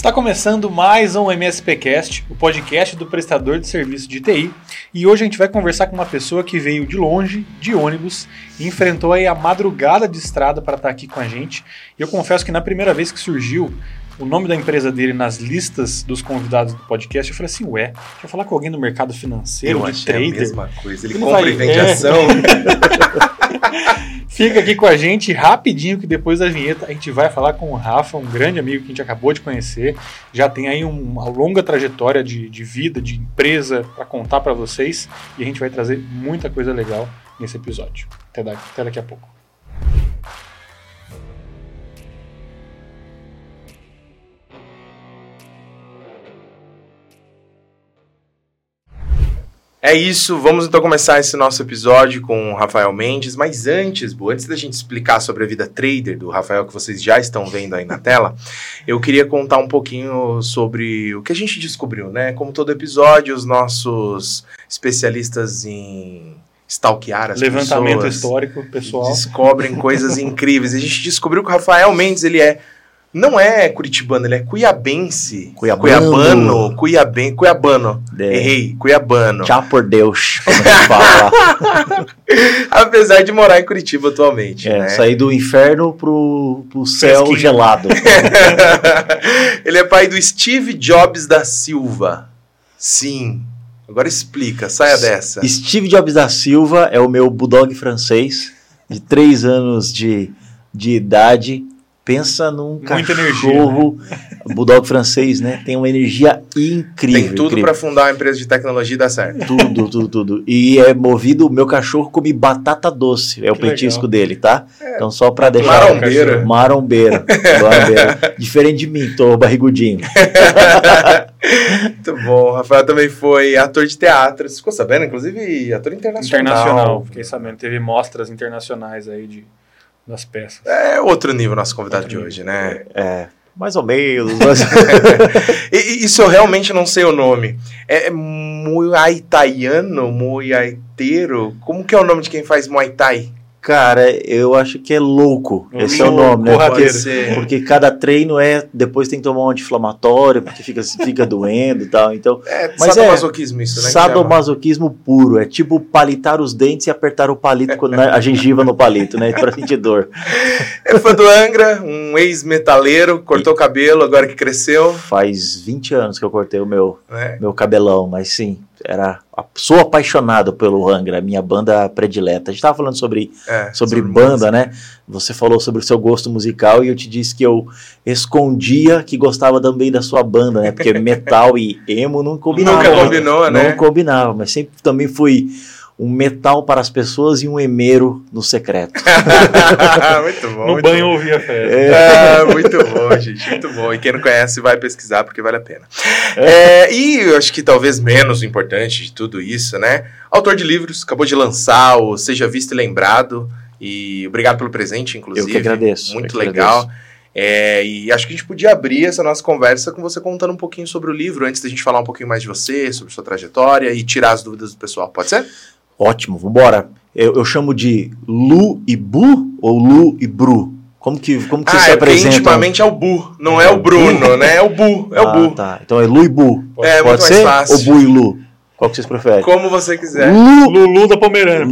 Está começando mais um MSPcast, o podcast do prestador de serviço de TI. E hoje a gente vai conversar com uma pessoa que veio de longe, de ônibus, e enfrentou aí a madrugada de estrada para estar aqui com a gente. E eu confesso que na primeira vez que surgiu o nome da empresa dele nas listas dos convidados do podcast, eu falei assim, deixa eu falar com alguém do mercado financeiro, eu de trader. A mesma coisa, ele compra e vende ação. Fica aqui com a gente rapidinho, que depois da vinheta a gente vai falar com o Rafa, um grande amigo que a gente acabou de conhecer. Já tem aí uma longa trajetória de vida, de empresa para contar para vocês. E a gente vai trazer muita coisa legal nesse episódio. Até daqui a pouco. É isso, vamos então começar esse nosso episódio com o Rafael Mendes, mas antes da gente explicar sobre a vida trader do Rafael, que vocês já estão vendo aí na tela, eu queria contar um pouquinho sobre o que a gente descobriu, né? Como todo episódio, os nossos especialistas em stalkear as levantamento pessoas, histórico, pessoal, descobrem coisas incríveis. A gente descobriu que o Rafael Mendes, não é curitibano, ele é cuiabense. Cuiabano. Errei, cuiabano. Tchau por Deus, como a gente fala. Apesar de morar em Curitiba atualmente. Né? Sair do inferno pro céu Fresquinho. gelado. Ele é pai do Steve Jobs da Silva. Sim. Agora explica, saia dessa. Steve Jobs da Silva é o meu bulldog francês, de 3 anos de idade. Pensa num muita cachorro, energia, né? Bulldog francês, né? Tem uma energia incrível. Tem tudo para fundar uma empresa de tecnologia e dar certo. Tudo. E é movido, meu cachorro come batata doce, é o petisco dele, tá? Então só para deixar... Marombeiro. Diferente de mim, tô barrigudinho. Muito bom. O Rafael também foi ator de teatro. Você ficou sabendo? Inclusive, ator internacional. Fiquei sabendo. Teve mostras internacionais aí das peças. É outro nível nosso convidado de hoje, né? Mais ou menos. Isso eu realmente não sei o nome. É Muay Thaiano? Muaiteiro? Como que é o nome de quem faz Muay Thai? Cara, eu acho que é louco. Esse é o nome, né? Porque cada treino depois tem que tomar um anti-inflamatório, porque fica doendo e tal. Então, mas sadomasoquismo isso, né? Sadomasoquismo puro. É tipo palitar os dentes e apertar o palito, a gengiva no palito, né? Pra sentir dor. É fã do Angra, um ex-metaleiro, cortou o cabelo, agora que cresceu. Faz 20 anos que eu cortei o meu cabelão, mas sim. Sou apaixonado pelo Angra, minha banda predileta. A gente estava falando sobre banda, música, né? Você falou sobre o seu gosto musical e eu te disse que eu escondia que gostava também da sua banda, né? Porque metal e emo não combinavam. Nunca combinou, né? Não combinava, mas sempre também fui um metal para as pessoas e um emeiro no secreto. Muito bom. No banho bom. ouvia a festa. Muito bom, gente. Muito bom. E quem não conhece vai pesquisar porque vale a pena. E eu acho que talvez menos importante de tudo isso, né? Autor de livros, acabou de lançar o Seja Visto e Lembrado. E obrigado pelo presente, inclusive. Eu que agradeço. Muito legal. E acho que a gente podia abrir essa nossa conversa com você contando um pouquinho sobre o livro, antes da gente falar um pouquinho mais de você, sobre sua trajetória e tirar as dúvidas do pessoal. Pode ser? Ótimo, vambora. Eu chamo de Lu e Bu ou Lu e Bru? Como que você se apresenta? Intimamente é o Bu, não é o Bruno, né? É o Bu, é o Bu. Tá. Então é Lu e Bu. Pode muito ser? Mais fácil. Ou Bu e Lu? Qual que vocês preferem? Como você quiser. Lulu da Pomerânia.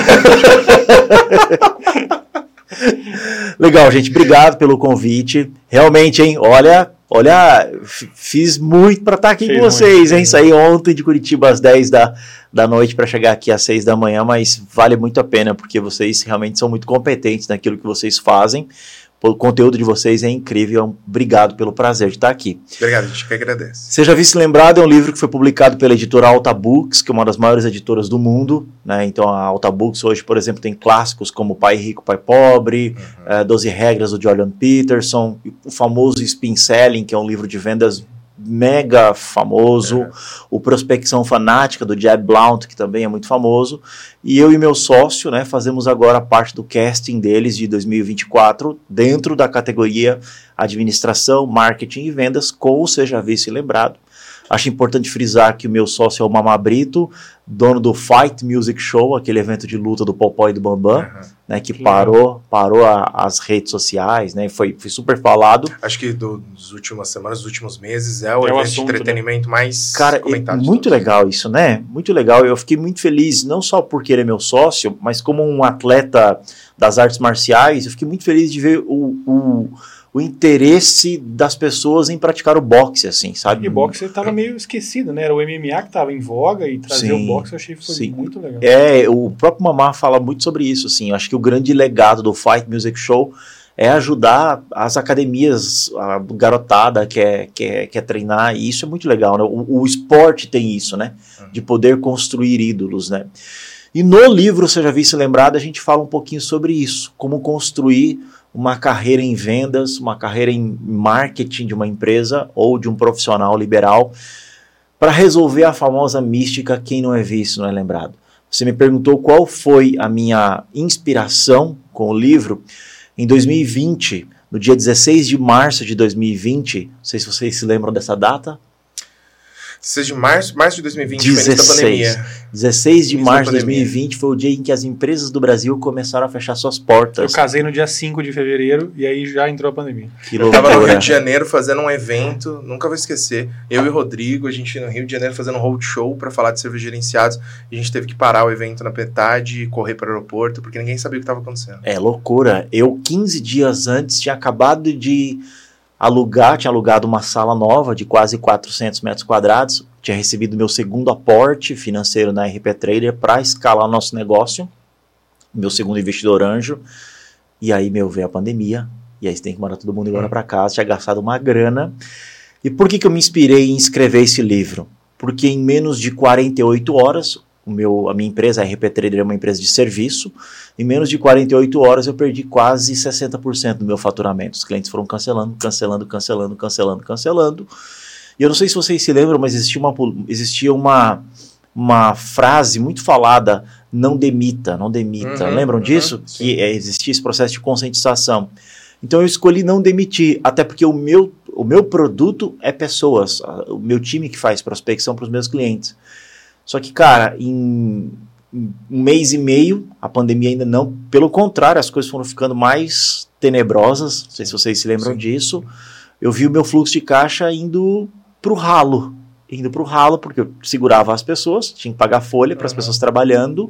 Legal, gente. Obrigado pelo convite. Realmente, hein? Olha, fiz muito para estar aqui com vocês, hein? Saí ontem de Curitiba às 10 da noite para chegar aqui às 6 da manhã, mas vale muito a pena, porque vocês realmente são muito competentes naquilo que vocês fazem. O conteúdo de vocês é incrível. Obrigado pelo prazer de estar aqui. Obrigado, a gente que agradece. Seja Visto e Lembrado é um livro que foi publicado pela editora Alta Books, que é uma das maiores editoras do mundo, né? Então a Alta Books hoje, por exemplo, tem clássicos como Pai Rico, Pai Pobre, 12 Regras do Jordan Peterson, o famoso Spin Selling, que é um livro de vendas mega famoso, o Prospecção Fanática do Jeb Blount, que também é muito famoso, e eu e meu sócio, né, fazemos agora parte do casting deles de 2024 dentro da categoria Administração, Marketing e Vendas com o Seja Visto e Lembrado. Acho importante frisar que o meu sócio é o Mamá Brito, dono do Fight Music Show, aquele evento de luta do Popó e do Bambam, né, que parou as redes sociais, né, foi super falado. Acho que das últimas semanas, dos últimos meses, é o evento assunto, de entretenimento, né, mais comentado. Muito legal isso, né? Muito legal. Eu fiquei muito feliz, não só porque ele é meu sócio, mas como um atleta das artes marciais, eu fiquei muito feliz de ver o interesse das pessoas em praticar o boxe, assim, sabe? E o boxe estava meio esquecido, né? Era o MMA que estava em voga e trazer o boxe eu achei que foi muito legal. O próprio Mamá fala muito sobre isso, assim. Eu acho que o grande legado do Fight Music Show é ajudar as academias, a garotada que quer treinar, e isso é muito legal, né? O esporte tem isso, né? De poder construir ídolos, né? E no livro Seja Visto e Lembrado, a gente fala um pouquinho sobre isso, como construir uma carreira em vendas, uma carreira em marketing de uma empresa ou de um profissional liberal, para resolver a famosa mística quem não é visto não é lembrado. Você me perguntou qual foi a minha inspiração com o livro. Em 2020, no dia 16 de março de 2020, não sei se vocês se lembram dessa data. 16 de março de 2020, foi início da pandemia. 16 de março de 2020 foi o dia em que as empresas do Brasil começaram a fechar suas portas. Eu casei no dia 5 de fevereiro e aí já entrou a pandemia. Eu tava no Rio de Janeiro fazendo um evento, nunca vou esquecer. Eu e o Rodrigo, a gente no Rio de Janeiro fazendo um roadshow para falar de cerveja gerenciados. A gente teve que parar o evento na metade e correr para o aeroporto, porque ninguém sabia o que estava acontecendo. É loucura. Eu, 15 dias antes, tinha acabado de tinha alugado uma sala nova de quase 400 metros quadrados, tinha recebido meu segundo aporte financeiro na RP Trader para escalar o nosso negócio, meu segundo investidor anjo, e aí, veio a pandemia, e aí você tem que mandar todo mundo embora para casa, tinha gastado uma grana. E por que eu me inspirei em escrever esse livro? Porque em menos de 48 horas, a minha empresa, a RP Trader, é uma empresa de serviço. Em menos de 48 horas eu perdi quase 60% do meu faturamento. Os clientes foram cancelando. E eu não sei se vocês se lembram, mas existia uma frase muito falada, não demita. Lembram disso? Que existia esse processo de conscientização. Então eu escolhi não demitir, até porque o meu produto é pessoas, o meu time que faz prospecção para os meus clientes. Só que, cara, em um mês e meio, a pandemia ainda não, pelo contrário, as coisas foram ficando mais tenebrosas, não sei se vocês se lembram disso, eu vi o meu fluxo de caixa indo pro ralo, porque eu segurava as pessoas, tinha que pagar folha para as pessoas trabalhando,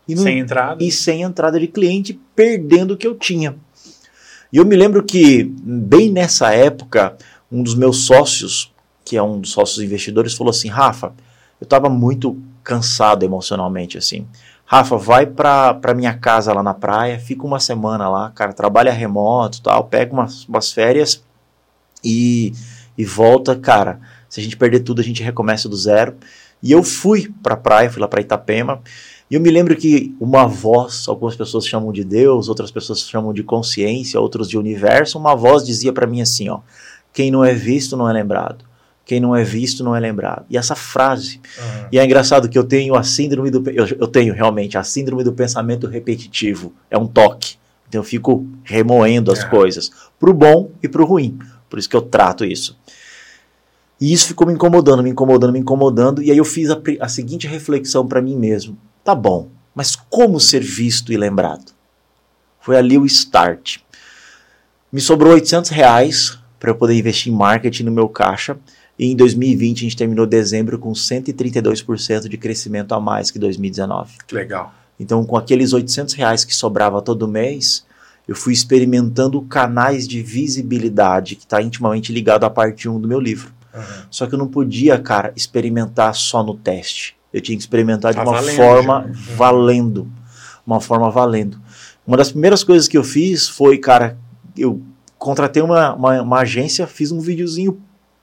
sem entrada de cliente, perdendo o que eu tinha. E eu me lembro que, bem nessa época, um dos meus sócios, que é um dos sócios investidores, falou assim: Rafa, eu estava muito cansado emocionalmente, assim. Rafa, vai pra minha casa lá na praia, fica uma semana lá, cara, trabalha remoto, tal, pega umas férias e volta, cara. Se a gente perder tudo, a gente recomeça do zero. E eu fui pra praia, fui lá pra Itapema, e eu me lembro que uma voz, algumas pessoas chamam de Deus, outras pessoas chamam de consciência, outros de universo, uma voz dizia pra mim assim, ó: quem não é visto não é lembrado. Quem não é visto não é lembrado. E essa frase, e é engraçado que eu tenho eu tenho realmente a síndrome do pensamento repetitivo, é um toque, então eu fico remoendo as coisas, pro bom e pro ruim, por isso que eu trato isso. E isso ficou me incomodando, e aí eu fiz a seguinte reflexão para mim mesmo: tá bom, mas como ser visto e lembrado? Foi ali o start. Me sobrou R$800 para eu poder investir em marketing no meu caixa. E em 2020 a gente terminou dezembro com 132% de crescimento a mais que 2019. Que legal. Então, com aqueles R$800 que sobrava todo mês, eu fui experimentando canais de visibilidade que está intimamente ligado à parte 1 do meu livro. Só que eu não podia, cara, experimentar só no teste. Eu tinha que experimentar de uma forma valendo. Uma forma valendo. Uma das primeiras coisas que eu fiz foi, cara, eu contratei uma agência, fiz um videozinho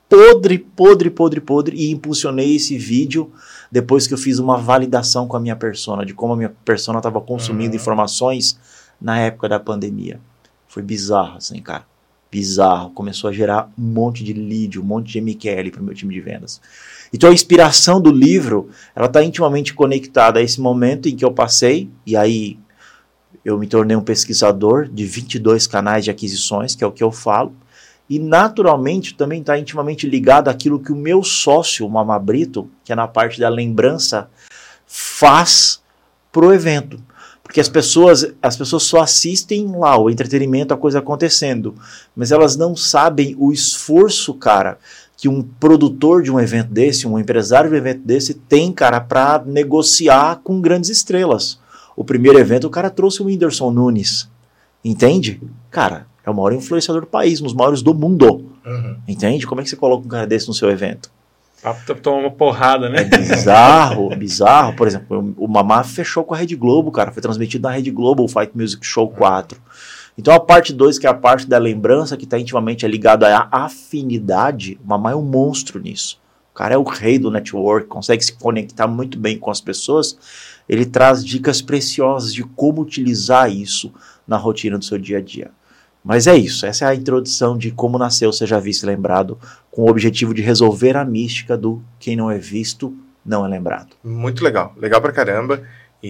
podre, e impulsionei esse vídeo depois que eu fiz uma validação com a minha persona, de como a minha persona estava consumindo informações na época da pandemia. Foi bizarro, assim, cara. Bizarro. Começou a gerar um monte de lead, um monte de MQL para o meu time de vendas. Então a inspiração do livro, ela está intimamente conectada a esse momento em que eu passei, e aí eu me tornei um pesquisador de 22 canais de aquisições, que é o que eu falo, E naturalmente também está intimamente ligado àquilo que o meu sócio, o Mamá Brito, que é na parte da lembrança, faz pro evento. Porque as pessoas só assistem lá o entretenimento, a coisa acontecendo, mas elas não sabem o esforço, cara, que um produtor de um evento desse, um empresário de um evento desse tem, cara, para negociar com grandes estrelas. O primeiro evento o cara trouxe o Whindersson Nunes, entende? Cara, é o maior influenciador do país, um dos maiores do mundo, entende? Como é que você coloca um cara desse no seu evento? Toma uma porrada, né? É bizarro, bizarro. Por exemplo, o Mamá fechou com a Rede Globo, cara. Foi transmitido na Rede Globo o Fight Music Show 4. Então a parte 2, que é a parte da lembrança, que está intimamente ligada à afinidade, o Mamá é um monstro nisso. O cara é o rei do network, consegue se conectar muito bem com as pessoas. Ele traz dicas preciosas de como utilizar isso na rotina do seu dia a dia. Mas é isso, essa é a introdução de como nasceu Seja Visto e Lembrado, com o objetivo de resolver a mística do quem não é visto, não é lembrado. Muito legal, legal pra caramba,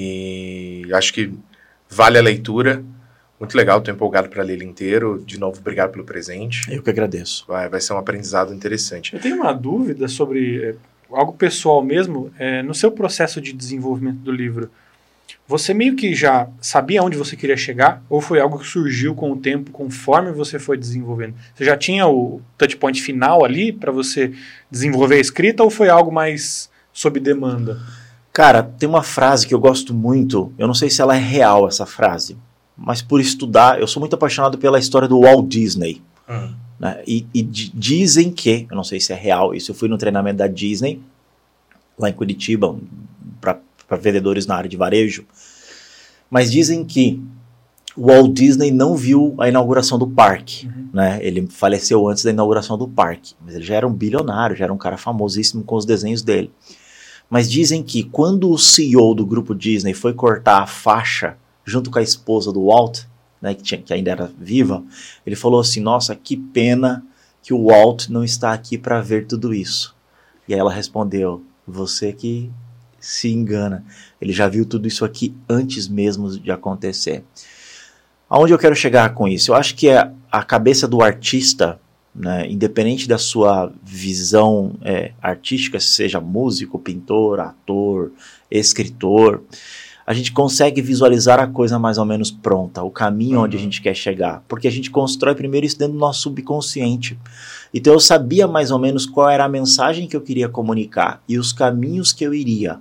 e acho que vale a leitura, muito legal, tô empolgado para ler ele inteiro. De novo, obrigado pelo presente. Eu que agradeço. Vai ser um aprendizado interessante. Eu tenho uma dúvida sobre algo pessoal mesmo, no seu processo de desenvolvimento do livro. Você meio que já sabia onde você queria chegar? Ou foi algo que surgiu com o tempo, conforme você foi desenvolvendo? Você já tinha o touchpoint final ali para você desenvolver a escrita? Ou foi algo mais sob demanda? Cara, tem uma frase que eu gosto muito. Eu não sei se ela é real, essa frase. Mas por estudar, eu sou muito apaixonado pela história do Walt Disney. Né? E dizem que, eu não sei se é real isso, eu fui no treinamento da Disney, lá em Curitiba, para vendedores na área de varejo, mas dizem que o Walt Disney não viu a inauguração do parque, né? Ele faleceu antes da inauguração do parque, mas ele já era um bilionário, já era um cara famosíssimo com os desenhos dele. Mas dizem que quando o CEO do grupo Disney foi cortar a faixa junto com a esposa do Walt, né, que ainda era viva, ele falou assim: nossa, que pena que o Walt não está aqui para ver tudo isso. E aí ela respondeu: você que se engana, ele já viu tudo isso aqui antes mesmo de acontecer. Aonde eu quero chegar com isso? Eu acho que a cabeça do artista, né, independente da sua visão artística, seja músico, pintor, ator, escritor, a gente consegue visualizar a coisa mais ou menos pronta, o caminho onde a gente quer chegar, porque a gente constrói primeiro isso dentro do nosso subconsciente. Então eu sabia mais ou menos qual era a mensagem que eu queria comunicar e os caminhos que eu iria.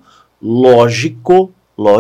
Lógico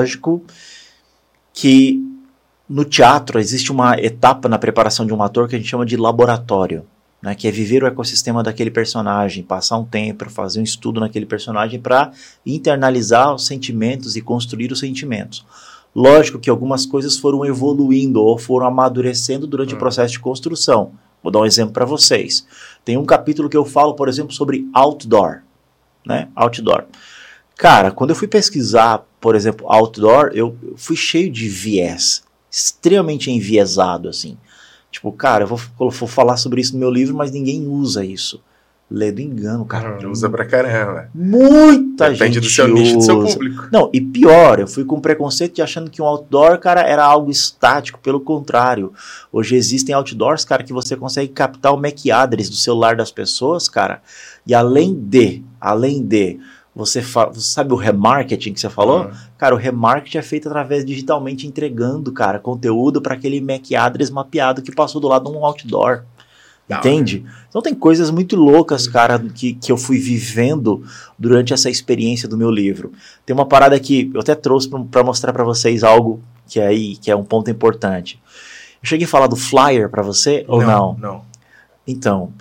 que no teatro existe uma etapa na preparação de um ator que a gente chama de laboratório, né, que é viver o ecossistema daquele personagem, passar um tempo, fazer um estudo naquele personagem para internalizar os sentimentos e construir os sentimentos. Lógico que algumas coisas foram evoluindo ou foram amadurecendo durante o processo de construção. Vou dar um exemplo para vocês. Tem um capítulo que eu falo, por exemplo, sobre outdoor, né? Outdoor. Cara, quando eu fui pesquisar, por exemplo, outdoor, eu fui cheio de viés, extremamente enviesado, assim. Tipo, cara, eu vou falar sobre isso no meu livro, mas ninguém usa isso. Lê do engano, cara. Usa pra caramba. Muita gente Depende do seu nicho, do seu público. Não, e pior, eu fui com preconceito de achando que um outdoor, cara, era algo estático. Pelo contrário, hoje existem outdoors, cara, que você consegue captar o MAC address do celular das pessoas, cara. E além de, você sabe o remarketing que você falou? Cara, o remarketing é feito através digitalmente entregando, cara, conteúdo para aquele MAC address mapeado que passou do lado de um outdoor. Entende? Então tem coisas muito loucas, cara, que eu fui vivendo durante essa experiência do meu livro. Tem uma parada que eu até trouxe para mostrar para vocês algo que é um ponto importante. Eu cheguei a falar do flyer para você ou não? Não. Então,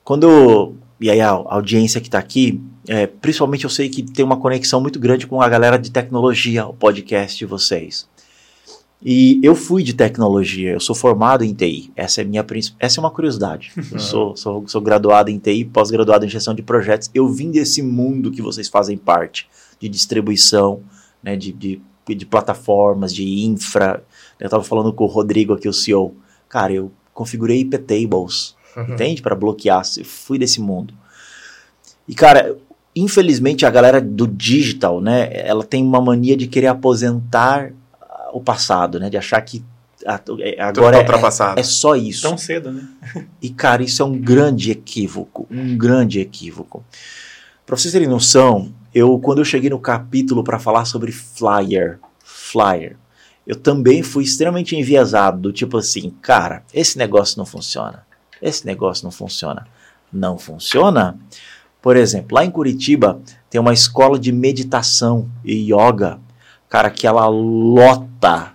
e aí a audiência que está aqui, principalmente eu sei que tem uma conexão muito grande com a galera de tecnologia, o podcast de vocês. E eu fui de tecnologia, eu sou formado em TI, essa é uma curiosidade. Eu sou graduado em TI, pós-graduado em gestão de projetos. Eu vim desse mundo que vocês fazem parte, de distribuição, né, de plataformas, de infra. Eu estava falando com o Rodrigo aqui, o CEO. Cara, eu configurei IP tables, entende? Para bloquear, eu fui desse mundo. E, cara, infelizmente a galera do digital, né, ela tem uma mania de querer aposentar o passado, né, de achar que Agora ultrapassado. É só isso. Tão cedo, né? E, cara, isso é um grande equívoco. Um grande equívoco. Pra vocês terem noção, quando eu cheguei no capítulo para falar sobre flyer, eu também fui extremamente enviesado, do tipo assim, cara, esse negócio não funciona. Não funciona? Por exemplo, lá em Curitiba tem uma escola de meditação e yoga, cara, que ela lota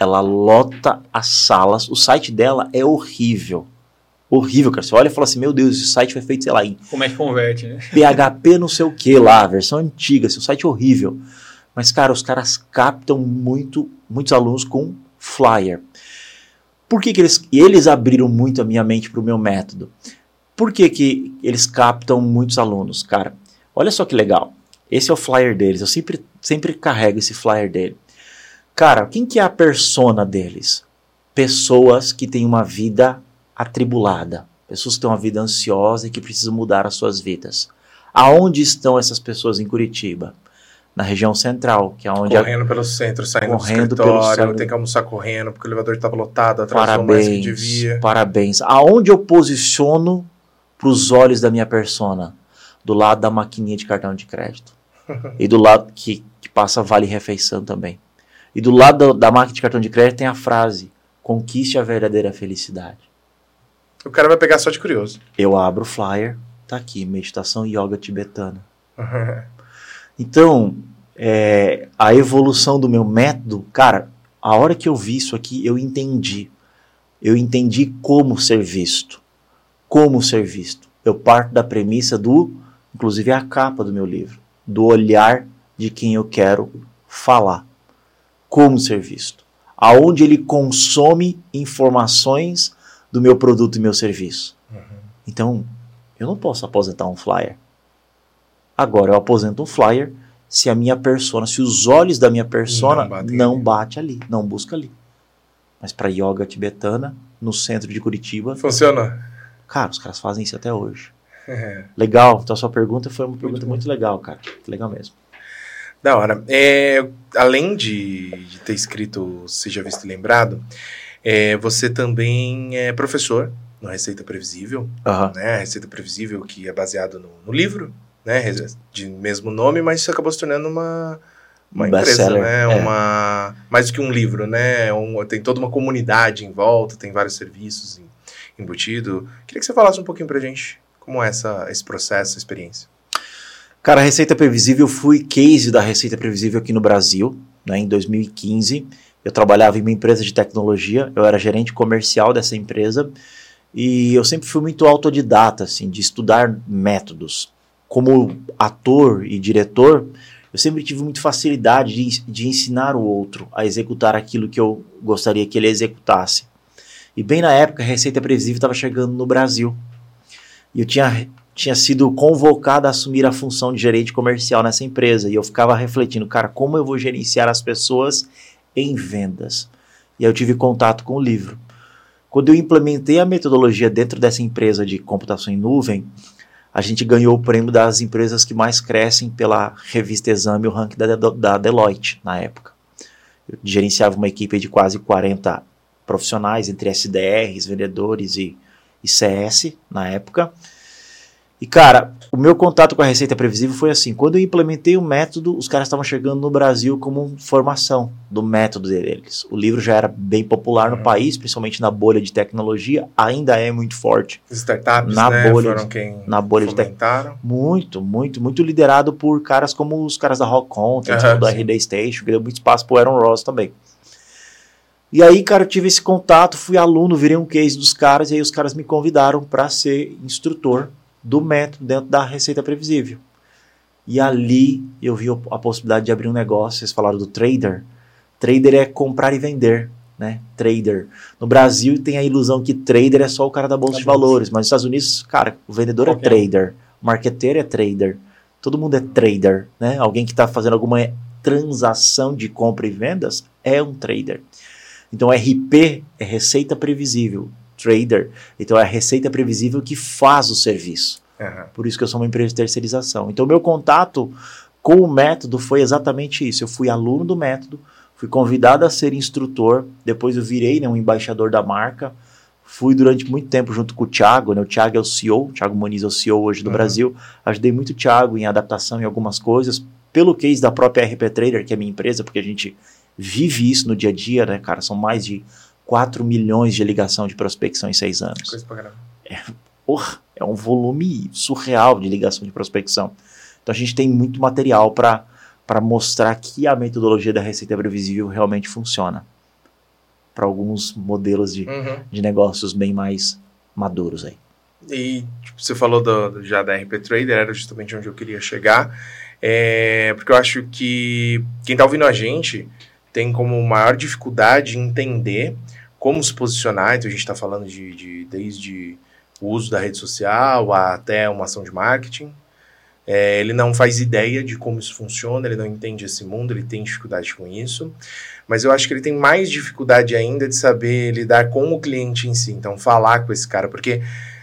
as salas. O site dela é horrível. Horrível, cara. Você olha e fala assim, meu Deus, esse site foi feito, sei lá, em Como é que converte, né? PHP não sei o que lá, a versão antiga, assim, o site é horrível. Mas, cara, os caras captam muitos alunos com flyer. Por que eles abriram muito a minha mente para o meu método? Por que eles captam muitos alunos? Cara, olha só que legal. Esse é o flyer deles. Eu sempre carrego esse flyer dele. Cara, quem que é a persona deles? Pessoas que têm uma vida atribulada. Pessoas que têm uma vida ansiosa e que precisam mudar as suas vidas. Aonde estão essas pessoas em Curitiba? Na região central, que é onde... Correndo pelo centro, saindo do escritório, tem que almoçar correndo, porque o elevador estava lotado, atrasou mais que devia. Parabéns. Aonde eu posiciono para os olhos da minha persona? Do lado da maquininha de cartão de crédito. E do lado que passa Vale Refeição também. E do lado da máquina de cartão de crédito tem a frase: conquiste a verdadeira felicidade. O cara vai pegar só de curioso. Eu abro o flyer, tá aqui, meditação yoga tibetana. Então, a evolução do meu método, cara, a hora que eu vi isso aqui, eu entendi. Eu entendi como ser visto. Como ser visto. Eu parto da premissa inclusive a capa do meu livro, do olhar de quem eu quero falar. Como ser visto. Aonde ele consome informações do meu produto e meu serviço. Então, eu não posso aposentar um flyer. Agora eu aposento um flyer se a minha persona, se os olhos da minha persona não bate ali, não busca ali. Mas para yoga tibetana, no centro de Curitiba... Funciona? Cara, os caras fazem isso até hoje. Legal. Então a sua pergunta foi uma pergunta muito legal, cara. Legal mesmo. Da hora. Além de ter escrito Seja Visto e Lembrado, você também é professor no Receita Previsível, né? Receita Previsível, que é baseado no livro, né? De mesmo nome, mas isso acabou se tornando uma empresa, né? Mais do que um livro, né? Tem toda uma comunidade em volta, tem vários serviços embutido. Queria que você falasse um pouquinho pra gente como é esse processo, essa experiência. Cara, a Receita Previsível, fui case da Receita Previsível aqui no Brasil, né? Em 2015. Eu trabalhava em uma empresa de tecnologia, eu era gerente comercial dessa empresa e eu sempre fui muito autodidata, assim, de estudar métodos. Como ator e diretor, eu sempre tive muita facilidade de ensinar o outro a executar aquilo que eu gostaria que ele executasse. E bem na época, a Receita Previsível estava chegando no Brasil. E eu tinha sido convocado a assumir a função de gerente comercial nessa empresa. E eu ficava refletindo, cara, como eu vou gerenciar as pessoas em vendas? E aí eu tive contato com o livro. Quando eu implementei a metodologia dentro dessa empresa de computação em nuvem, a gente ganhou o prêmio das empresas que mais crescem pela revista Exame, o ranking da Deloitte, na época. Eu gerenciava uma equipe de quase 40 profissionais, entre SDRs, vendedores e CS, na época. E, cara, o meu contato com a Receita Previsível foi assim: quando eu implementei o método, os caras estavam chegando no Brasil como formação do método deles. O livro já era bem popular no país, principalmente na bolha de tecnologia, ainda é muito forte. Startups, na né, bolha foram quem fomentaram. Muito liderado por caras como os caras da Rock Content, do RD Station, que deu muito espaço pro Aaron Ross também. E aí, cara, eu tive esse contato, fui aluno, virei um case dos caras, e aí os caras me convidaram para ser instrutor do método dentro da Receita Previsível. E ali eu vi a possibilidade de abrir um negócio. Vocês falaram do trader. Trader é comprar e vender, né? Trader. No Brasil tem a ilusão que trader é só o cara da Bolsa de Valores, mas nos Estados Unidos, cara, o vendedor é trader, o marqueteiro é trader, todo mundo é trader, né? Alguém que está fazendo alguma transação de compra e vendas é um trader. Então, RP é Receita Previsível. Trader. Então, é a Receita Previsível que faz o serviço. Por isso que eu sou uma empresa de terceirização. Então, meu contato com o método foi exatamente isso. Eu fui aluno do método, Fui convidado a ser instrutor, depois eu virei, né, um embaixador da marca. Fui durante muito tempo junto com o Thiago, né? O Thiago é o CEO, o Thiago Muniz é o CEO hoje do Brasil. Ajudei muito o Thiago em adaptação em algumas coisas, pelo case da própria RP Trader, que é a minha empresa, porque a gente vive isso no dia a dia, né, cara? São mais de 4 milhões de ligação de prospecção em 6 anos. Coisa pra caramba. É um volume surreal de ligação de prospecção. Então a gente tem muito material para mostrar que a metodologia da receita previsível realmente funciona para alguns modelos de negócios bem mais maduros aí. E tipo, você falou já da RP Trader, era justamente onde eu queria chegar, porque eu acho que quem está ouvindo a gente tem como maior dificuldade entender como se posicionar. Então a gente está falando desde o uso da rede social até uma ação de marketing. Ele não faz ideia de como isso funciona, ele não entende esse mundo, ele tem dificuldade com isso, mas eu acho que ele tem mais dificuldade ainda de saber lidar com o cliente em si, então falar com esse cara, porque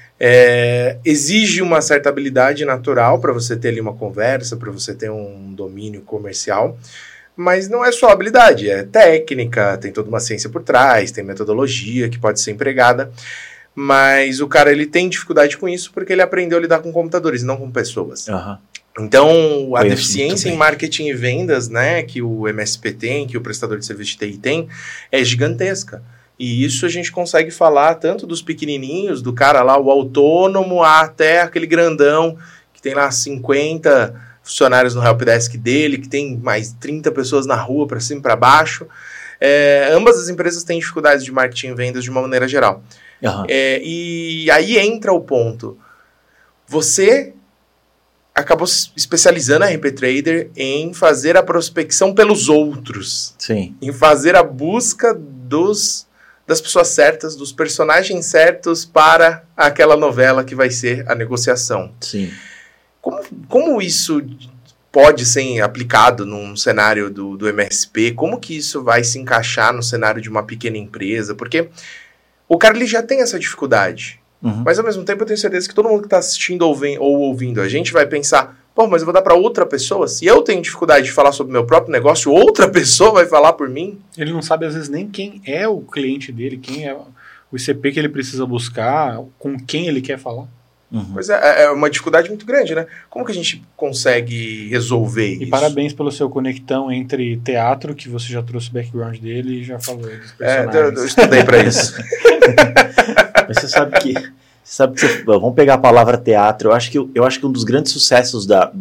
exige uma certa habilidade natural para você ter ali uma conversa, para você ter um domínio comercial, mas não é só habilidade, é técnica, tem toda uma ciência por trás, tem metodologia que pode ser empregada. Mas o cara, ele tem dificuldade com isso porque ele aprendeu a lidar com computadores, não com pessoas. Então, a deficiência em marketing e vendas, né, que o MSP tem, que o prestador de serviço de TI tem, é gigantesca. E isso a gente consegue falar tanto dos pequenininhos, do cara lá, o autônomo, até aquele grandão, que tem lá 50 funcionários no helpdesk dele, que tem mais 30 pessoas na rua, para cima e para baixo. Ambas as empresas têm dificuldades de marketing e vendas de uma maneira geral. E aí entra o ponto. Você acabou se especializando a RP Trader em fazer a prospecção pelos outros. Sim. Em fazer a busca das pessoas certas, dos personagens certos para aquela novela que vai ser a negociação. Sim. Como isso pode ser aplicado num cenário do MSP? Como que isso vai se encaixar no cenário de uma pequena empresa? Porque o cara, ele já tem essa dificuldade. Mas, ao mesmo tempo, eu tenho certeza que todo mundo que está assistindo ou ouvindo a gente vai pensar, mas eu vou dar para outra pessoa? Se eu tenho dificuldade de falar sobre o meu próprio negócio, outra pessoa vai falar por mim? Ele não sabe, às vezes, nem quem é o cliente dele, quem é o ICP que ele precisa buscar, com quem ele quer falar. Pois é uma dificuldade muito grande, né? Como que a gente consegue resolver isso? E parabéns pelo seu conectão entre teatro, que você já trouxe o background dele e já falou dos personagens. Eu estudei para isso. Mas você sabe que vamos pegar a palavra teatro. Eu acho que um dos grandes sucessos da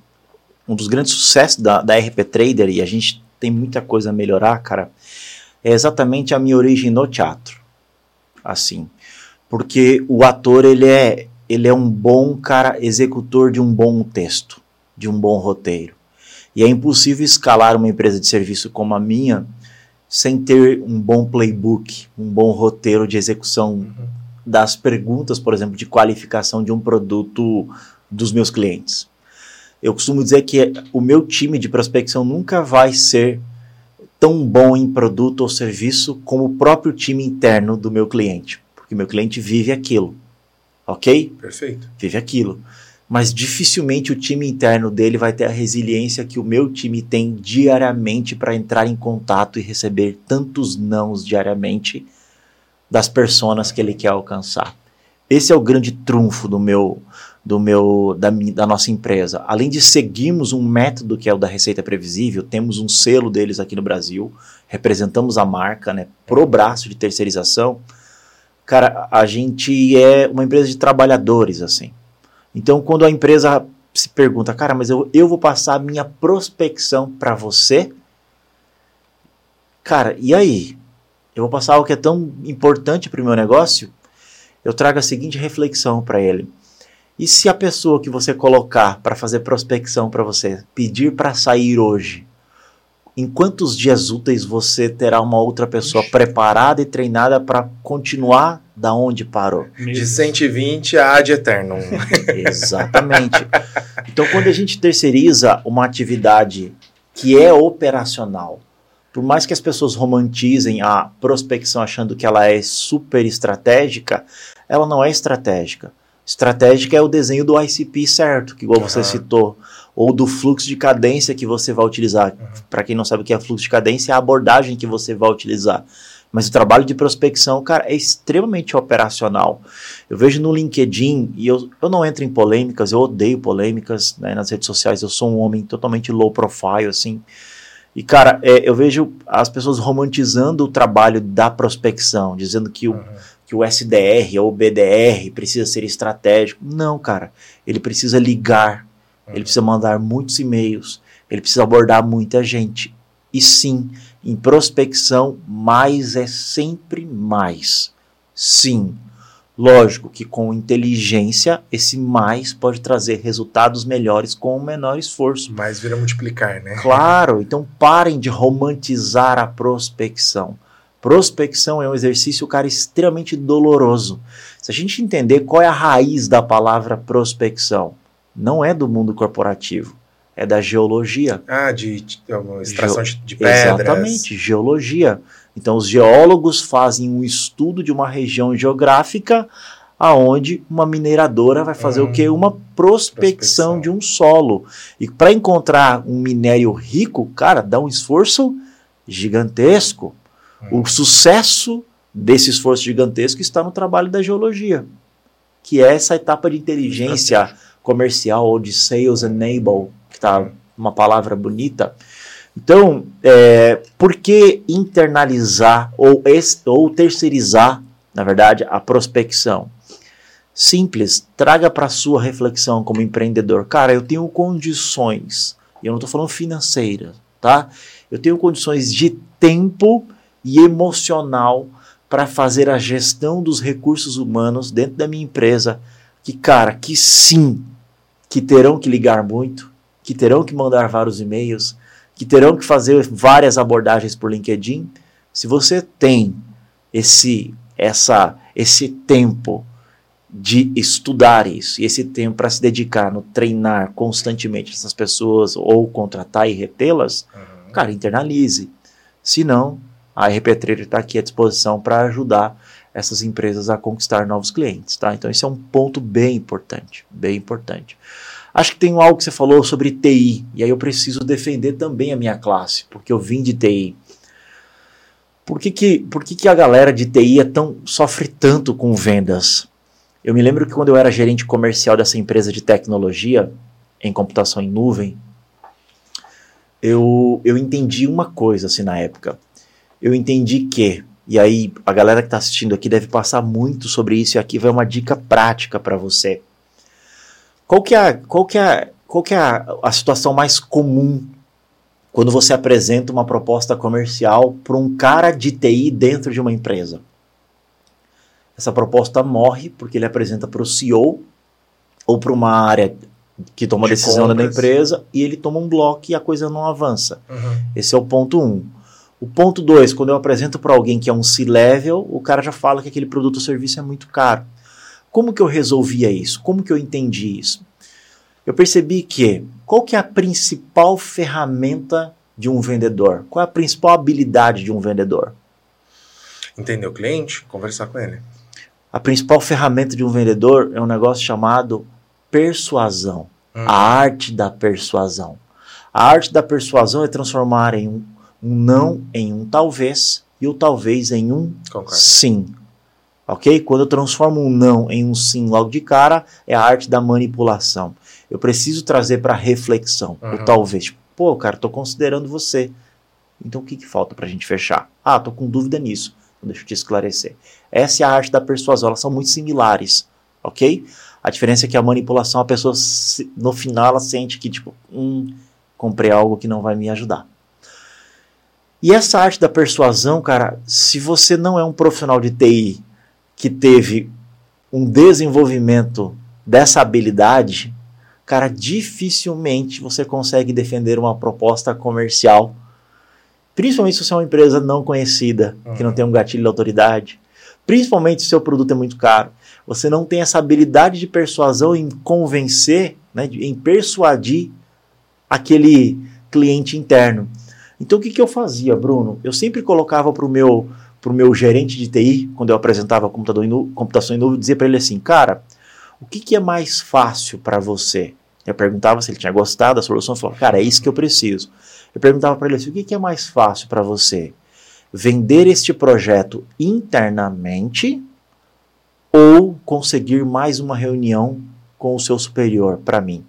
RP Trader, e a gente tem muita coisa a melhorar, cara, é exatamente a minha origem no teatro. Assim, porque o ator, ele é um bom cara, executor de um bom texto, de um bom roteiro. E é impossível escalar uma empresa de serviço como a minha sem ter um bom playbook, um bom roteiro de execução das perguntas, por exemplo, de qualificação de um produto dos meus clientes. Eu costumo dizer que o meu time de prospecção nunca vai ser tão bom em produto ou serviço como o próprio time interno do meu cliente, porque meu cliente vive aquilo. Ok? Perfeito. Vive aquilo. Mas dificilmente o time interno dele vai ter a resiliência que o meu time tem diariamente para entrar em contato e receber tantos nãos diariamente das personas que ele quer alcançar. Esse é o grande trunfo da nossa empresa. Além de seguirmos um método que é o da Receita Previsível, temos um selo deles aqui no Brasil, representamos a marca, né, pro braço de terceirização. Cara, a gente é uma empresa de trabalhadores, assim. Então, quando a empresa se pergunta, cara, mas eu vou passar a minha prospecção para você? Cara, e aí? Eu vou passar algo que é tão importante para o meu negócio? Eu trago a seguinte reflexão para ele. E se a pessoa que você colocar para fazer prospecção para você pedir para sair hoje, em quantos dias úteis você terá uma outra pessoa preparada e treinada para continuar da onde parou? De 120 a ad eternum. Exatamente. Então, quando a gente terceiriza uma atividade que é operacional, por mais que as pessoas romantizem a prospecção achando que ela é super estratégica, ela não é estratégica. Estratégica é o desenho do ICP certo, que igual você citou, ou do fluxo de cadência que você vai utilizar. Para quem não sabe o que é fluxo de cadência, é a abordagem que você vai utilizar. Mas o trabalho de prospecção, cara, é extremamente operacional. Eu vejo no LinkedIn, e eu não entro em polêmicas, eu odeio polêmicas, né, nas redes sociais, eu sou um homem totalmente low profile, assim. E, cara, eu vejo as pessoas romantizando o trabalho da prospecção, dizendo que o SDR ou o BDR precisa ser estratégico. Não, cara, ele precisa ligar, ele precisa mandar muitos e-mails, ele precisa abordar muita gente. E sim, em prospecção, mais é sempre mais. Sim, lógico que com inteligência, esse mais pode trazer resultados melhores com o menor esforço. Mais vira multiplicar, né? Claro, então parem de romantizar a prospecção. Prospecção é um exercício, cara, extremamente doloroso. Se a gente entender qual é a raiz da palavra prospecção, não é do mundo corporativo. É da geologia. De extração de pedras. Exatamente, geologia. Então, os geólogos fazem um estudo de uma região geográfica aonde uma mineradora vai fazer o quê? Uma prospecção de um solo. E para encontrar um minério rico, cara, dá um esforço gigantesco. O sucesso desse esforço gigantesco está no trabalho da geologia, que é essa etapa de inteligência comercial ou de sales enable, que está uma palavra bonita. Então, por que internalizar ou terceirizar, na verdade, a prospecção? Simples, traga para a sua reflexão como empreendedor. Cara, eu tenho condições, e eu não estou falando financeira, tá? Eu tenho condições de tempo e emocional para fazer a gestão dos recursos humanos dentro da minha empresa, que, cara, que sim, que terão que ligar muito, que terão que mandar vários e-mails, que terão que fazer várias abordagens por LinkedIn. Se você tem esse tempo de estudar isso, e esse tempo para se dedicar no treinar constantemente essas pessoas, ou contratar e retê-las, cara, internalize. Se não, a RP Trader está aqui à disposição para ajudar essas empresas a conquistar novos clientes, tá? Então esse é um ponto bem importante, bem importante. Acho que tem algo que você falou sobre TI, e aí eu preciso defender também a minha classe, porque eu vim de TI. Por que a galera de TI sofre tanto com vendas? Eu me lembro que quando eu era gerente comercial dessa empresa de tecnologia, em computação em nuvem, eu entendi uma coisa assim na época. Eu entendi que, e aí a galera que está assistindo aqui deve passar muito sobre isso, e aqui vai uma dica prática para você. Qual que é a situação mais comum quando você apresenta uma proposta comercial para um cara de TI dentro de uma empresa? Essa proposta morre porque ele apresenta para o CEO ou para uma área que toma decisão da empresa, e ele toma um bloco e a coisa não avança. Esse é o ponto 1. O ponto 2, quando eu apresento para alguém que é um C-level, o cara já fala que aquele produto ou serviço é muito caro. Como que eu resolvia isso? Como que eu entendi isso? Eu percebi que, qual que é a principal ferramenta de um vendedor? Qual é a principal habilidade de um vendedor? Entender o cliente, conversar com ele. A principal ferramenta de um vendedor é um negócio chamado persuasão. A arte da persuasão. A arte da persuasão é transformar em um não em um talvez e o talvez em um sim. Ok? Quando eu transformo um não em um sim logo de cara, é a arte da manipulação. Eu preciso trazer para reflexão o talvez. Pô, cara, tô considerando você. Então o que falta pra gente fechar? Ah, tô com dúvida nisso. Então deixa eu te esclarecer. Essa é a arte da persuasão. Elas são muito similares. Ok? A diferença é que a manipulação, a pessoa, no final, ela sente que, tipo, comprei algo que não vai me ajudar. E essa arte da persuasão, cara, se você não é um profissional de TI que teve um desenvolvimento dessa habilidade, cara, dificilmente você consegue defender uma proposta comercial, principalmente se você é uma empresa não conhecida, que não tem um gatilho de autoridade, principalmente se o seu produto é muito caro. Você não tem essa habilidade de persuasão em convencer, né, em persuadir aquele cliente interno. Então o que eu fazia, Bruno? Eu sempre colocava para o meu gerente de TI, quando eu apresentava computação em nuvem, dizia para ele assim, cara, o que é mais fácil para você? Eu perguntava se ele tinha gostado da solução, ele falou, cara, é isso que eu preciso. Eu perguntava para ele assim, o que é mais fácil para você? Vender este projeto internamente ou conseguir mais uma reunião com o seu superior para mim?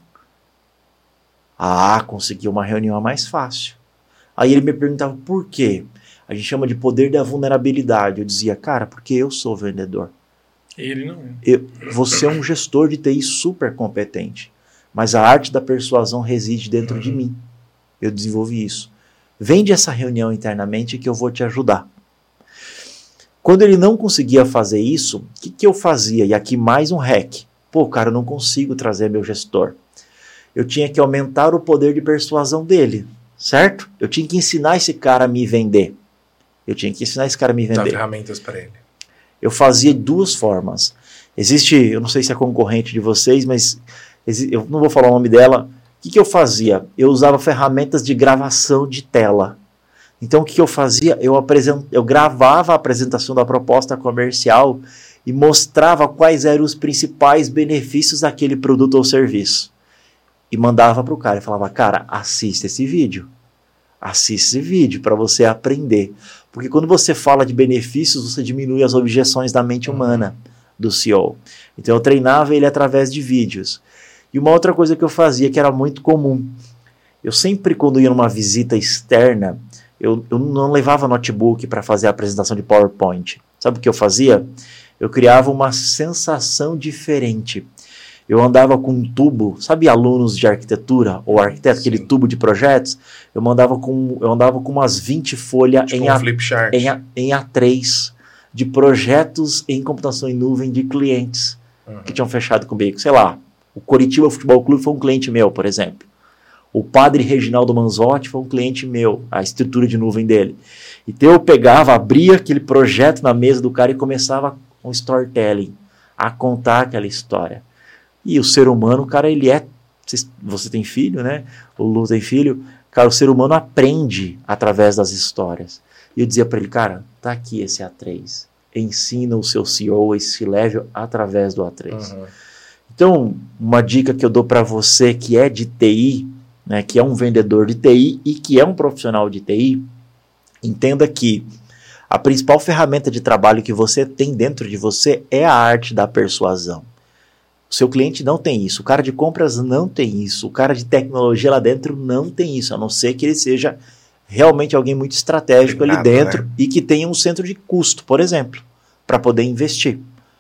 Conseguir uma reunião é mais fácil. Aí ele me perguntava por quê? A gente chama de poder da vulnerabilidade. Eu dizia, cara, porque eu sou vendedor. Ele não. Você é um gestor de TI super competente, mas a arte da persuasão reside dentro de mim. Eu desenvolvi isso. Vende essa reunião internamente que eu vou te ajudar. Quando ele não conseguia fazer isso, o que eu fazia? E aqui mais um hack. Pô, cara, eu não consigo trazer meu gestor. Eu tinha que aumentar o poder de persuasão dele, certo? Eu tinha que ensinar esse cara a me vender. Dar ferramentas para ele. Eu fazia de duas formas. Existe, eu não sei se é concorrente de vocês, mas eu não vou falar o nome dela. O que eu fazia? Eu usava ferramentas de gravação de tela. Então o que eu fazia? Eu gravava a apresentação da proposta comercial e mostrava quais eram os principais benefícios daquele produto ou serviço. E mandava para o cara e falava, cara, assista esse vídeo. Assista esse vídeo para você aprender. Porque quando você fala de benefícios, você diminui as objeções da mente humana do CEO. Então eu treinava ele através de vídeos. E uma outra coisa que eu fazia que era muito comum. Eu sempre, quando ia numa visita externa, eu não levava notebook para fazer a apresentação de PowerPoint. Sabe o que eu fazia? Eu criava uma sensação diferente. Eu andava com um tubo, sabe alunos de arquitetura ou arquiteto, aquele tubo de projetos? Eu andava com umas 20 folhas tipo em A3 de projetos em computação em nuvem de clientes que tinham fechado comigo. Sei lá, o Coritiba Futebol Clube foi um cliente meu, por exemplo. O padre Reginaldo Manzotti foi um cliente meu, a estrutura de nuvem dele. Então eu pegava, abria aquele projeto na mesa do cara e começava um storytelling, a contar aquela história. E o ser humano, cara, ele é... Você tem filho, né? O Lu tem filho. Cara, o ser humano aprende através das histórias. E eu dizia para ele, cara, tá aqui esse A3. Ensina o seu CEO esse level através do A3. Então, uma dica que eu dou para você que é de TI, né, que é um vendedor de TI e que é um profissional de TI, entenda que a principal ferramenta de trabalho que você tem dentro de você é a arte da persuasão. O seu cliente não tem isso, o cara de compras não tem isso, o cara de tecnologia lá dentro não tem isso, a não ser que ele seja realmente alguém muito estratégico ali dentro, né? E que tenha um centro de custo, por exemplo, para poder investir.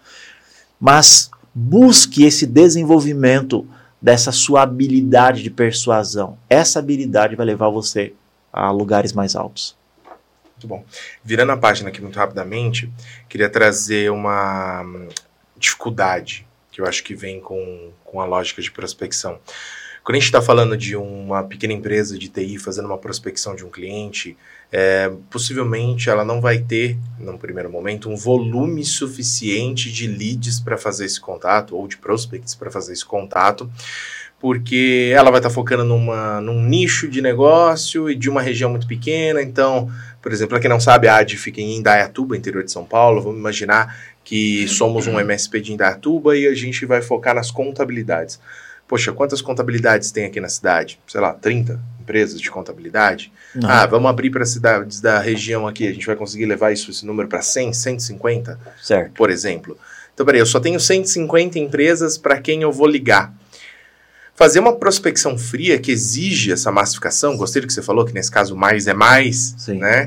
Mas busque esse desenvolvimento dessa sua habilidade de persuasão. Essa habilidade vai levar você a lugares mais altos. Muito bom. Virando a página aqui muito rapidamente, queria trazer uma dificuldade que eu acho que vem com a lógica de prospecção. Quando a gente está falando de uma pequena empresa de TI fazendo uma prospecção de um cliente, possivelmente ela não vai ter, num primeiro momento, um volume suficiente de leads para fazer esse contato, ou de prospects para fazer esse contato, porque ela vai estar focando num nicho de negócio e de uma região muito pequena. Então, por exemplo, para quem não sabe, a AD fica em Indaiatuba, interior de São Paulo. Vamos imaginar que somos um MSP de Indaiatuba e a gente vai focar nas contabilidades. Poxa, quantas contabilidades tem aqui na cidade? Sei lá, 30 empresas de contabilidade? Não. Vamos abrir para cidades da região aqui. A gente vai conseguir levar esse número para 100, 150? Certo. Por exemplo. Então, peraí, eu só tenho 150 empresas para quem eu vou ligar. Fazer uma prospecção fria que exige essa massificação, gostei do que você falou, que nesse caso mais é mais, sim, né?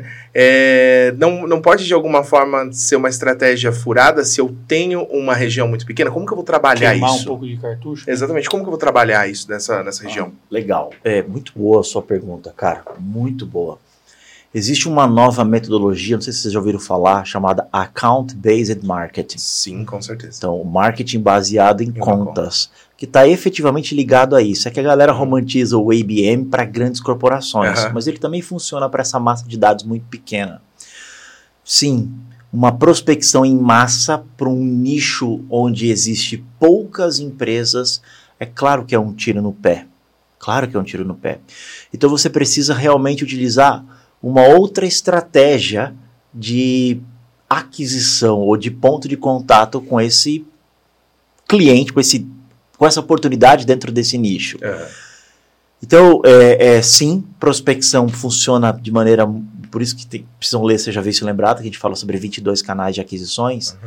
Não pode de alguma forma ser uma estratégia furada se eu tenho uma região muito pequena. Como que eu vou trabalhar Queimar isso? Um pouco de cartucho? Exatamente, como que eu vou trabalhar isso nessa região? Legal, muito boa a sua pergunta, cara, muito boa. Existe uma nova metodologia, não sei se vocês já ouviram falar, chamada Account-Based Marketing. Sim, com certeza. Então, marketing baseado em contas, que está efetivamente ligado a isso. É que a galera romantiza o ABM para grandes corporações, mas ele também funciona para essa massa de dados muito pequena. Sim, uma prospecção em massa para um nicho onde existe poucas empresas, é claro que é um tiro no pé. Claro que é um tiro no pé. Então você precisa realmente utilizar uma outra estratégia de aquisição ou de ponto de contato com esse cliente, com essa oportunidade dentro desse nicho. Então, sim, prospecção funciona de maneira... Por isso que precisam ler Seja Visto e Lembrado, que a gente fala sobre 22 canais de aquisições.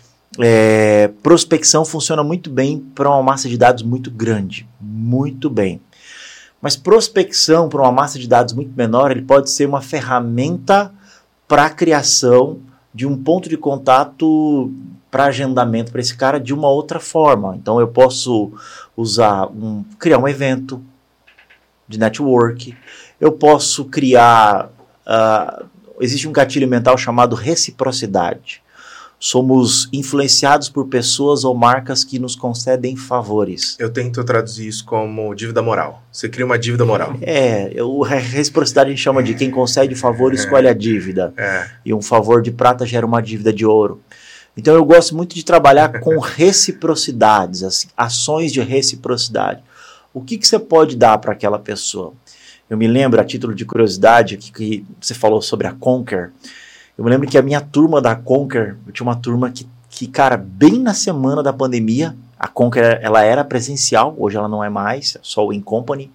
Prospecção funciona muito bem para uma massa de dados muito grande. Muito bem. Mas prospecção para uma massa de dados muito menor, ele pode ser uma ferramenta para a criação de um ponto de contato para agendamento para esse cara de uma outra forma. Então, eu posso criar um evento de network, eu posso criar... existe um gatilho mental chamado reciprocidade. Somos influenciados por pessoas ou marcas que nos concedem favores. Eu tento traduzir isso como dívida moral. Você cria uma dívida moral. Reciprocidade a gente chama de quem concede favor escolhe a dívida. E um favor de prata gera uma dívida de ouro. Então eu gosto muito de trabalhar com reciprocidades, assim, ações de reciprocidade. O que você pode dar para aquela pessoa? Eu me lembro, a título de curiosidade, que você falou sobre a Conquer. Eu me lembro que a minha turma da Conquer, eu tinha uma turma que, cara, bem na semana da pandemia, a Conquer, ela era presencial, hoje ela não é mais, é só o In-Company.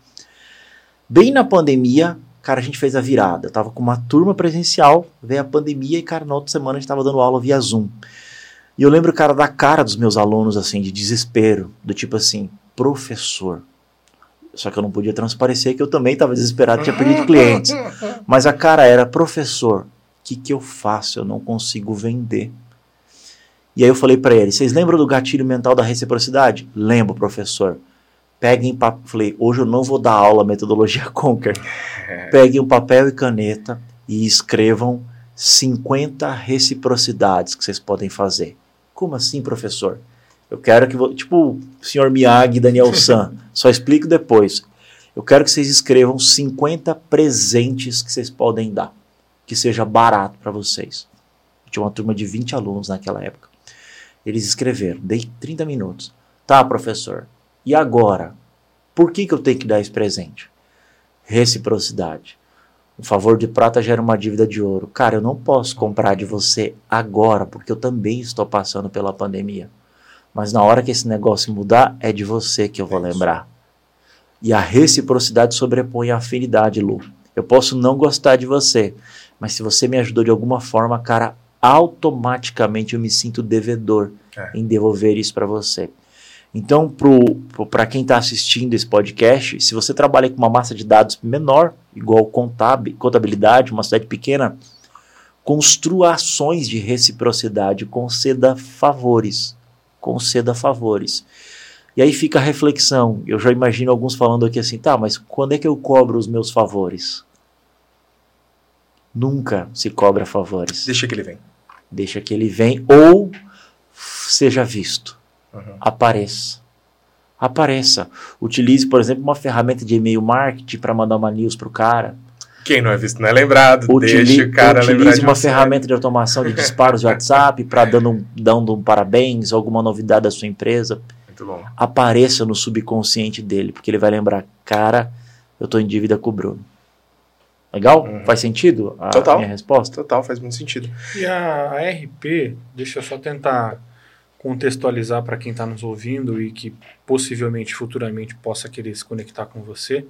Bem na pandemia, cara, a gente fez a virada. Eu tava com uma turma presencial, veio a pandemia e, cara, na outra semana a gente tava dando aula via Zoom. E eu lembro, cara, da cara dos meus alunos, assim, de desespero, do tipo assim, professor. Só que eu não podia transparecer que eu também estava desesperado, tinha perdido clientes. Mas a cara era, professor, o que eu faço? Eu não consigo vender. E aí eu falei para ele, vocês lembram do gatilho mental da reciprocidade? Lembro, professor. Peguem papel, falei, hoje eu não vou dar aula metodologia Conquer. Peguem um papel e caneta e escrevam 50 reciprocidades que vocês podem fazer. Como assim, professor? Eu quero que, tipo o senhor Miyagi e Daniel San, só explico depois. Eu quero que vocês escrevam 50 presentes que vocês podem dar, que seja barato para vocês. Tinha uma turma de 20 alunos naquela época. Eles escreveram, dei 30 minutos. Tá, professor, e agora? Por que eu tenho que dar esse presente? Reciprocidade. Um favor de prata gera uma dívida de ouro. Cara, eu não posso comprar de você agora, porque eu também estou passando pela pandemia. Mas na hora que esse negócio mudar, é de você que eu vou lembrar. E a reciprocidade sobrepõe a afinidade, Lu. Eu posso não gostar de você, mas se você me ajudou de alguma forma, cara, automaticamente eu me sinto devedor em devolver isso para você. Então, para quem está assistindo esse podcast, se você trabalha com uma massa de dados menor, igual contabilidade, uma cidade pequena, construa ações de reciprocidade, conceda favores. E aí fica a reflexão. Eu já imagino alguns falando aqui assim, tá, mas quando é que eu cobro os meus favores? Nunca se cobra favores. Deixa que ele vem. Deixa que ele vem ou seja visto. Apareça. Utilize, por exemplo, uma ferramenta de e-mail marketing para mandar uma news para o cara. Quem não é visto não é lembrado. Deixa o cara lembrar de você. Utilize uma ferramenta de automação de disparos de WhatsApp para dando um parabéns, alguma novidade da sua empresa. Muito bom. Apareça no subconsciente dele, porque ele vai lembrar, cara, eu estou em dívida com o Bruno. Legal? Faz sentido a minha resposta? Total, faz muito sentido. E a RP, deixa eu só tentar contextualizar para quem está nos ouvindo e que possivelmente, futuramente, possa querer se conectar com você.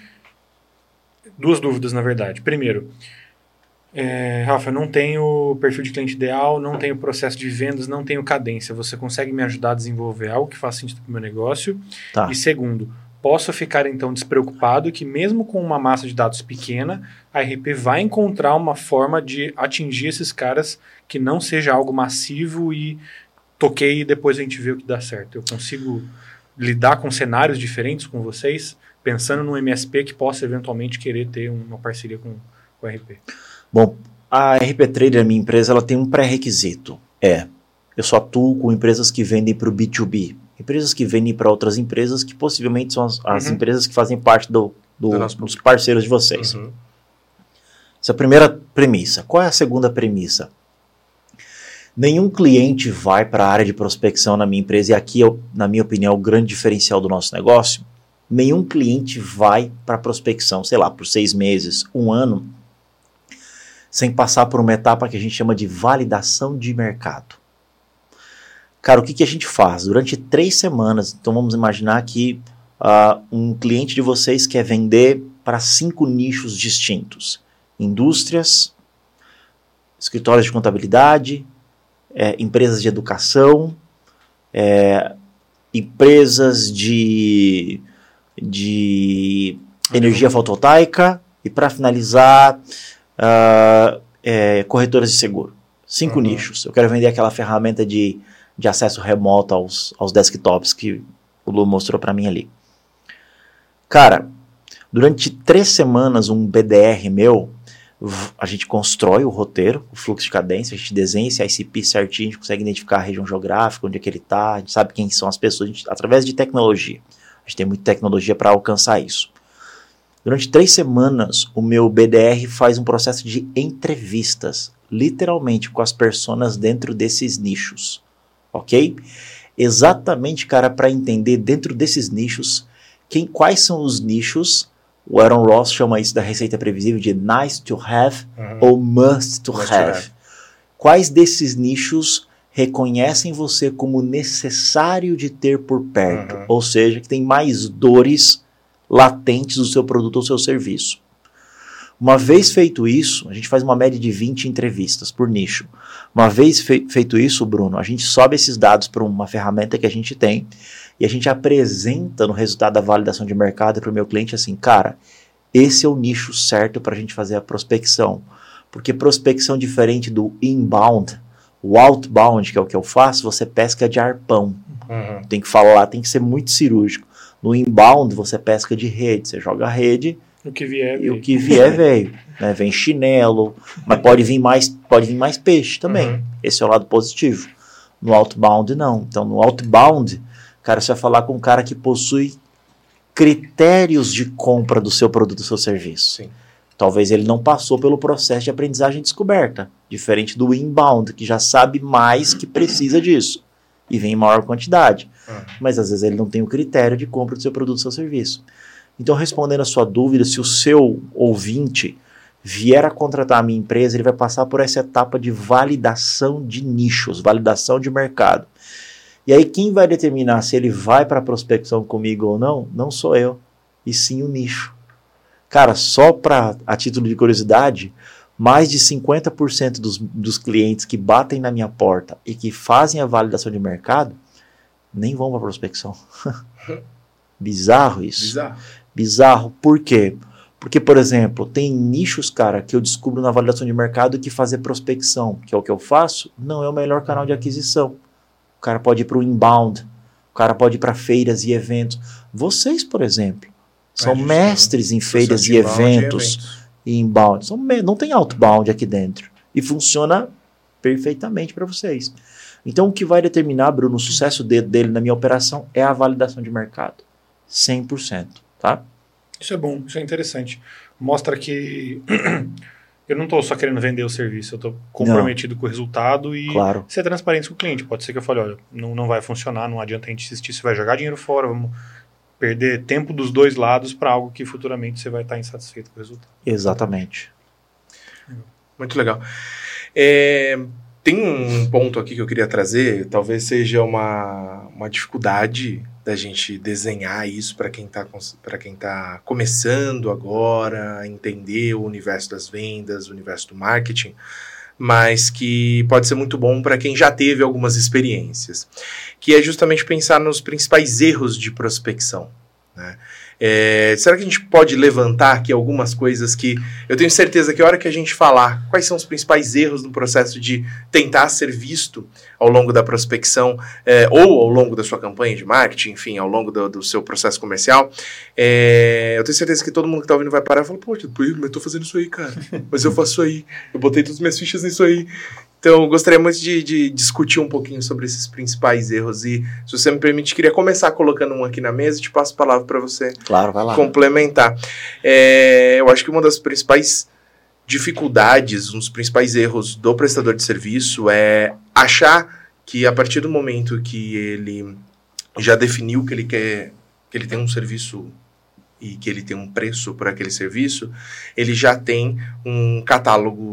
Duas dúvidas, na verdade. Primeiro, Rafa, eu não tenho perfil de cliente ideal, não tenho processo de vendas, não tenho cadência. Você consegue me ajudar a desenvolver algo que faça sentido para o meu negócio? Tá. E segundo, posso ficar então despreocupado que mesmo com uma massa de dados pequena, a RP vai encontrar uma forma de atingir esses caras que não seja algo massivo e toquei e depois a gente vê o que dá certo. Eu consigo lidar com cenários diferentes com vocês, pensando no MSP que possa eventualmente querer ter uma parceria com a RP. Bom, a RP Trader, a minha empresa, ela tem um pré-requisito. Eu só atuo com empresas que vendem para o B2B. Empresas que vendem para outras empresas que possivelmente são as empresas que fazem parte dos parceiros de vocês. Essa é a primeira premissa. Qual é a segunda premissa? Nenhum cliente vai para a área de prospecção na minha empresa, e aqui, na minha opinião, é o grande diferencial do nosso negócio. Nenhum cliente vai para a prospecção, sei lá, por 6 meses, 1 ano, sem passar por uma etapa que a gente chama de validação de mercado. Cara, o que a gente faz? Durante 3 semanas, então vamos imaginar que um cliente de vocês quer vender para 5 nichos distintos. Indústrias, escritórios de contabilidade, empresas de educação, empresas de energia fotovoltaica e, para finalizar, corretoras de seguro. 5 nichos. Eu quero vender aquela ferramenta de acesso remoto aos desktops que o Lu mostrou para mim ali. Cara, durante 3 semanas, um BDR meu, a gente constrói o roteiro, o fluxo de cadência, a gente desenha esse ICP certinho, a gente consegue identificar a região geográfica, onde é que ele está, a gente sabe quem são as pessoas, através de tecnologia. A gente tem muita tecnologia para alcançar isso. Durante 3 semanas, o meu BDR faz um processo de entrevistas, literalmente com as personas dentro desses nichos, ok? Exatamente, cara, para entender dentro desses nichos, quais são os nichos. O Aaron Ross chama isso da receita previsível de nice to have ou must to have. Quais desses nichos reconhecem você como necessário de ter por perto? Ou seja, que tem mais dores latentes do seu produto ou seu serviço. Uma vez feito isso, a gente faz uma média de 20 entrevistas por nicho. Uma vez feito isso, Bruno, a gente sobe esses dados para uma ferramenta que a gente tem e a gente apresenta no resultado da validação de mercado para o meu cliente assim, cara, esse é o nicho certo para a gente fazer a prospecção. Porque prospecção diferente do inbound, o outbound, que é o que eu faço, você pesca de arpão. Tem que falar, tem que ser muito cirúrgico. No inbound, você pesca de rede, você joga a rede o que vier, e o que vier veio. Né? Vem chinelo, mas pode vir mais peixe também. Esse é o lado positivo. No outbound, não. Então, no outbound, cara, você vai falar com um cara que possui critérios de compra do seu produto, do seu serviço. Sim. Talvez ele não passou pelo processo de aprendizagem e descoberta, diferente do inbound, que já sabe mais que precisa disso e vem em maior quantidade. Mas às vezes ele não tem o critério de compra do seu produto, do seu serviço. Então, respondendo a sua dúvida, se o seu ouvinte vier a contratar a minha empresa, ele vai passar por essa etapa de validação de nichos, validação de mercado. E aí quem vai determinar se ele vai para a prospecção comigo ou não sou eu, e sim o nicho. Cara, só a título de curiosidade, mais de 50% dos clientes que batem na minha porta e que fazem a validação de mercado, nem vão para a prospecção. Bizarro isso. Bizarro. Por quê? Porque, por exemplo, tem nichos, cara, que eu descubro na validação de mercado que fazer prospecção, que é o que eu faço, não é o melhor canal de aquisição. O cara pode ir para o inbound, o cara pode ir para feiras e eventos. Vocês, por exemplo, são mestres em feiras e eventos e inbound. Não tem outbound aqui dentro. E funciona perfeitamente para vocês. Então, o que vai determinar, Bruno, o sucesso dele na minha operação é a validação de mercado. 100%, tá? Isso é bom, isso é interessante. Mostra que eu não estou só querendo vender o serviço, eu estou comprometido com o resultado e ser transparente com o cliente. Pode ser que eu fale, olha, não vai funcionar, não adianta a gente insistir, você vai jogar dinheiro fora, vamos perder tempo dos dois lados para algo que futuramente você vai estar insatisfeito com o resultado. Exatamente. Muito legal. Tem um ponto aqui que eu queria trazer, talvez seja uma dificuldade da gente desenhar isso para quem tá começando agora a entender o universo das vendas, o universo do marketing, mas que pode ser muito bom para quem já teve algumas experiências, que é justamente pensar nos principais erros de prospecção, né? Será que a gente pode levantar aqui algumas coisas que eu tenho certeza que a hora que a gente falar quais são os principais erros no processo de tentar ser visto ao longo da prospecção ou ao longo da sua campanha de marketing, enfim, ao longo do seu processo comercial, eu tenho certeza que todo mundo que está ouvindo vai parar e falar, pô, mas eu tô fazendo isso aí, cara, mas eu faço isso aí, eu botei todas as minhas fichas nisso aí. Então, eu gostaria muito de discutir um pouquinho sobre esses principais erros e, se você me permite, queria começar colocando um aqui na mesa e te passo a palavra para você complementar. Eu acho que uma das principais dificuldades, um dos principais erros do prestador de serviço é achar que, a partir do momento que ele já definiu que ele quer, que ele tem um serviço e que ele tem um preço por aquele serviço, ele já tem um catálogo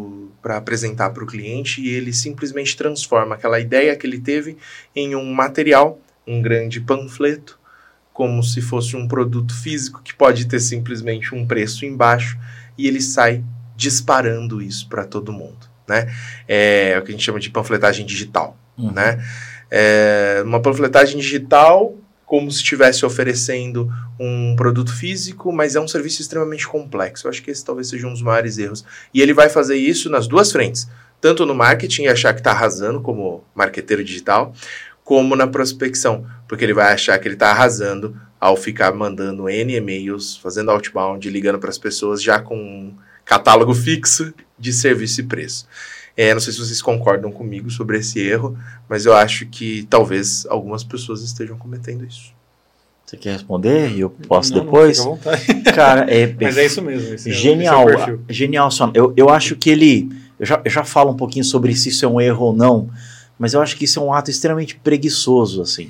para apresentar para o cliente e ele simplesmente transforma aquela ideia que ele teve em um material, um grande panfleto, como se fosse um produto físico que pode ter simplesmente um preço embaixo e ele sai disparando isso para todo mundo, né? É o que a gente chama de panfletagem digital, né? Uma panfletagem digital como se estivesse oferecendo um produto físico, mas é um serviço extremamente complexo. Eu acho que esse talvez seja um dos maiores erros. E ele vai fazer isso nas duas frentes, tanto no marketing e achar que está arrasando como marqueteiro digital, como na prospecção, porque ele vai achar que ele está arrasando ao ficar mandando N e-mails, fazendo outbound, ligando para as pessoas já com um catálogo fixo de serviço e preço. Não sei se vocês concordam comigo sobre esse erro, mas eu acho que talvez algumas pessoas estejam cometendo isso. Você quer responder e eu posso depois? Não, fica à vontade. Cara, mas é isso mesmo. Genial, genial. Eu acho que ele... Eu já falo um pouquinho sobre se isso é um erro ou não, mas eu acho que isso é um ato extremamente preguiçoso, assim.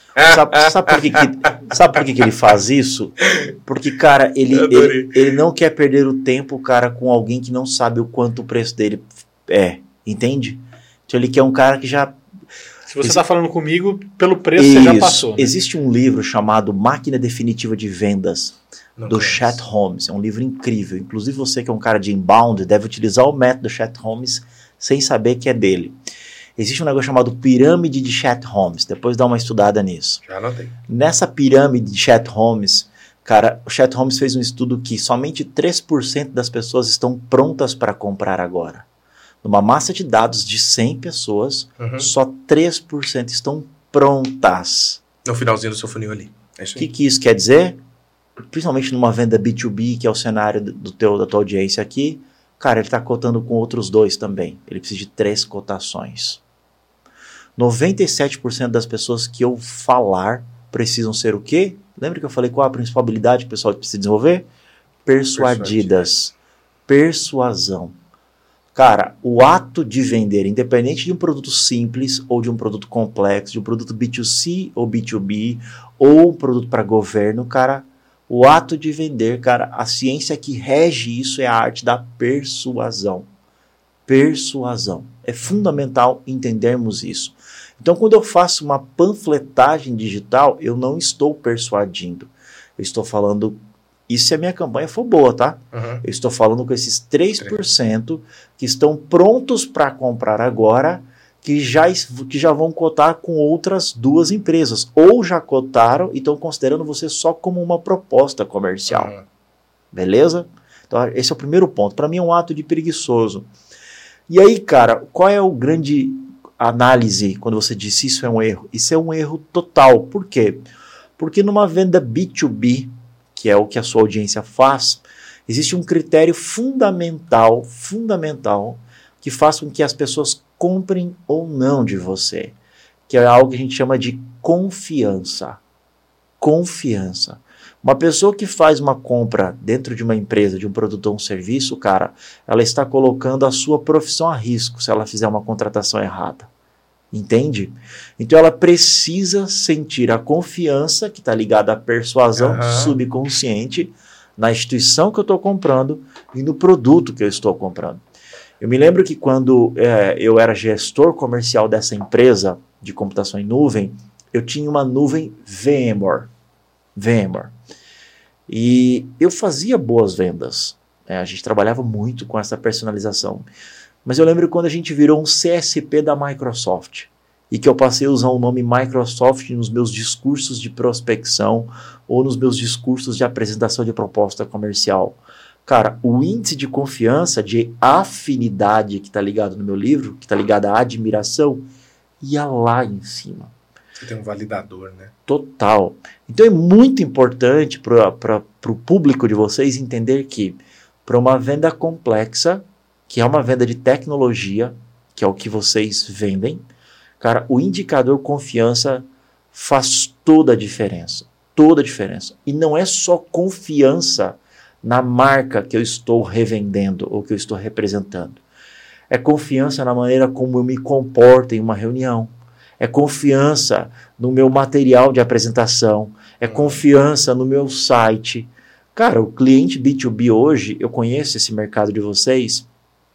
Sabe por que ele faz isso? Porque, cara, ele não quer perder o tempo, cara, com alguém que não sabe o quanto o preço dele entende? Então ele quer um cara que já... Se você está falando comigo, pelo preço você já passou. Né? Existe um livro chamado Máquina Definitiva de Vendas, do Chet Holmes. É um livro incrível. Inclusive você que é um cara de inbound deve utilizar o método Chet Holmes sem saber que é dele. Existe um negócio chamado pirâmide de Chet Holmes. Depois dá uma estudada nisso. Já anotei. Nessa pirâmide de Chet Holmes, cara, o Chet Holmes fez um estudo que somente 3% das pessoas estão prontas para comprar agora. Numa massa de dados de 100 pessoas, só 3% estão prontas. No finalzinho do seu funil ali. É isso aí. O que isso quer dizer? Principalmente numa venda B2B, que é o cenário da tua audiência aqui, cara, ele está cotando com outros 2 também. Ele precisa de 3 cotações. 97% das pessoas que eu falar precisam ser o quê? Lembra que eu falei qual a principal habilidade que o pessoal precisa desenvolver? Persuadidas. Persuasão. Cara, o ato de vender, independente de um produto simples ou de um produto complexo, de um produto B2C ou B2B, ou um produto para governo, cara, o ato de vender, cara, a ciência que rege isso é a arte da persuasão. Persuasão. É fundamental entendermos isso. Então, quando eu faço uma panfletagem digital, eu não estou persuadindo. Eu estou falando... Isso se a minha campanha for boa, tá? Eu estou falando com esses 3% que estão prontos para comprar agora, que já vão cotar com outras 2 empresas. Ou já cotaram e estão considerando você só como uma proposta comercial. Beleza? Então, esse é o primeiro ponto. Para mim é um ato de preguiçoso. E aí, cara, qual é o grande análise quando você diz isso é um erro? Isso é um erro total. Por quê? Porque numa venda B2B, que é o que a sua audiência faz, existe um critério fundamental, que faz com que as pessoas comprem ou não de você, que é algo que a gente chama de confiança. Confiança. Uma pessoa que faz uma compra dentro de uma empresa, de um produto ou um serviço, cara, ela está colocando a sua profissão a risco se ela fizer uma contratação errada. Entende? Então ela precisa sentir a confiança que está ligada à persuasão subconsciente na instituição que eu estou comprando e no produto que eu estou comprando. Eu me lembro que quando eu era gestor comercial dessa empresa de computação em nuvem, eu tinha uma nuvem VMware. E eu fazia boas vendas. A gente trabalhava muito com essa personalização. Mas eu lembro quando a gente virou um CSP da Microsoft e que eu passei a usar o nome Microsoft nos meus discursos de prospecção ou nos meus discursos de apresentação de proposta comercial. Cara, o índice de confiança, de afinidade que está ligado no meu livro, que está ligado à admiração, ia lá em cima. Você tem um validador, né? Total. Então é muito importante para o público de vocês entender que para uma venda complexa, que é uma venda de tecnologia, que é o que vocês vendem, cara, o indicador confiança faz toda a diferença. Toda a diferença. E não é só confiança na marca que eu estou revendendo ou que eu estou representando. É confiança na maneira como eu me comporto em uma reunião. É confiança no meu material de apresentação. É confiança no meu site. Cara, o cliente B2B hoje, eu conheço esse mercado de vocês.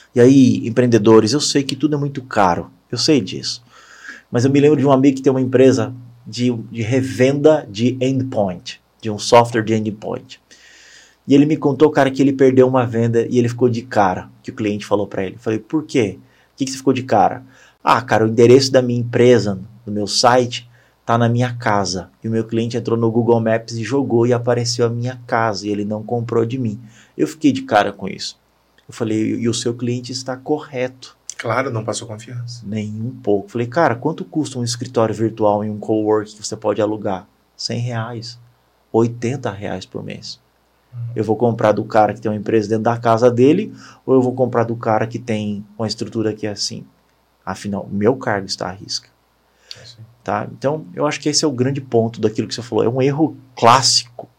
E aí, empreendedores, eu sei que tudo é muito caro, eu sei disso. Mas eu me lembro de um amigo que tem uma empresa de revenda de endpoint, de um software de endpoint. E ele me contou, cara, que ele perdeu uma venda e ele ficou de cara, que o cliente falou para ele. Eu falei, por quê? O que você ficou de cara? Ah, cara, o endereço da minha empresa, do meu site, tá na minha casa. E o meu cliente entrou no Google Maps e jogou e apareceu a minha casa e ele não comprou de mim. Eu fiquei de cara com isso. Eu falei, e o seu cliente está correto. Claro, não passou confiança. Nem um pouco. Falei, cara, quanto custa um escritório virtual em um coworking que você pode alugar? R$100, R$80 por mês. Eu vou comprar do cara que tem uma empresa dentro da casa dele ou eu vou comprar do cara que tem uma estrutura que é assim? Afinal, o meu cargo está à risca. Tá? Então, eu acho que esse é o grande ponto daquilo que você falou. É um erro clássico.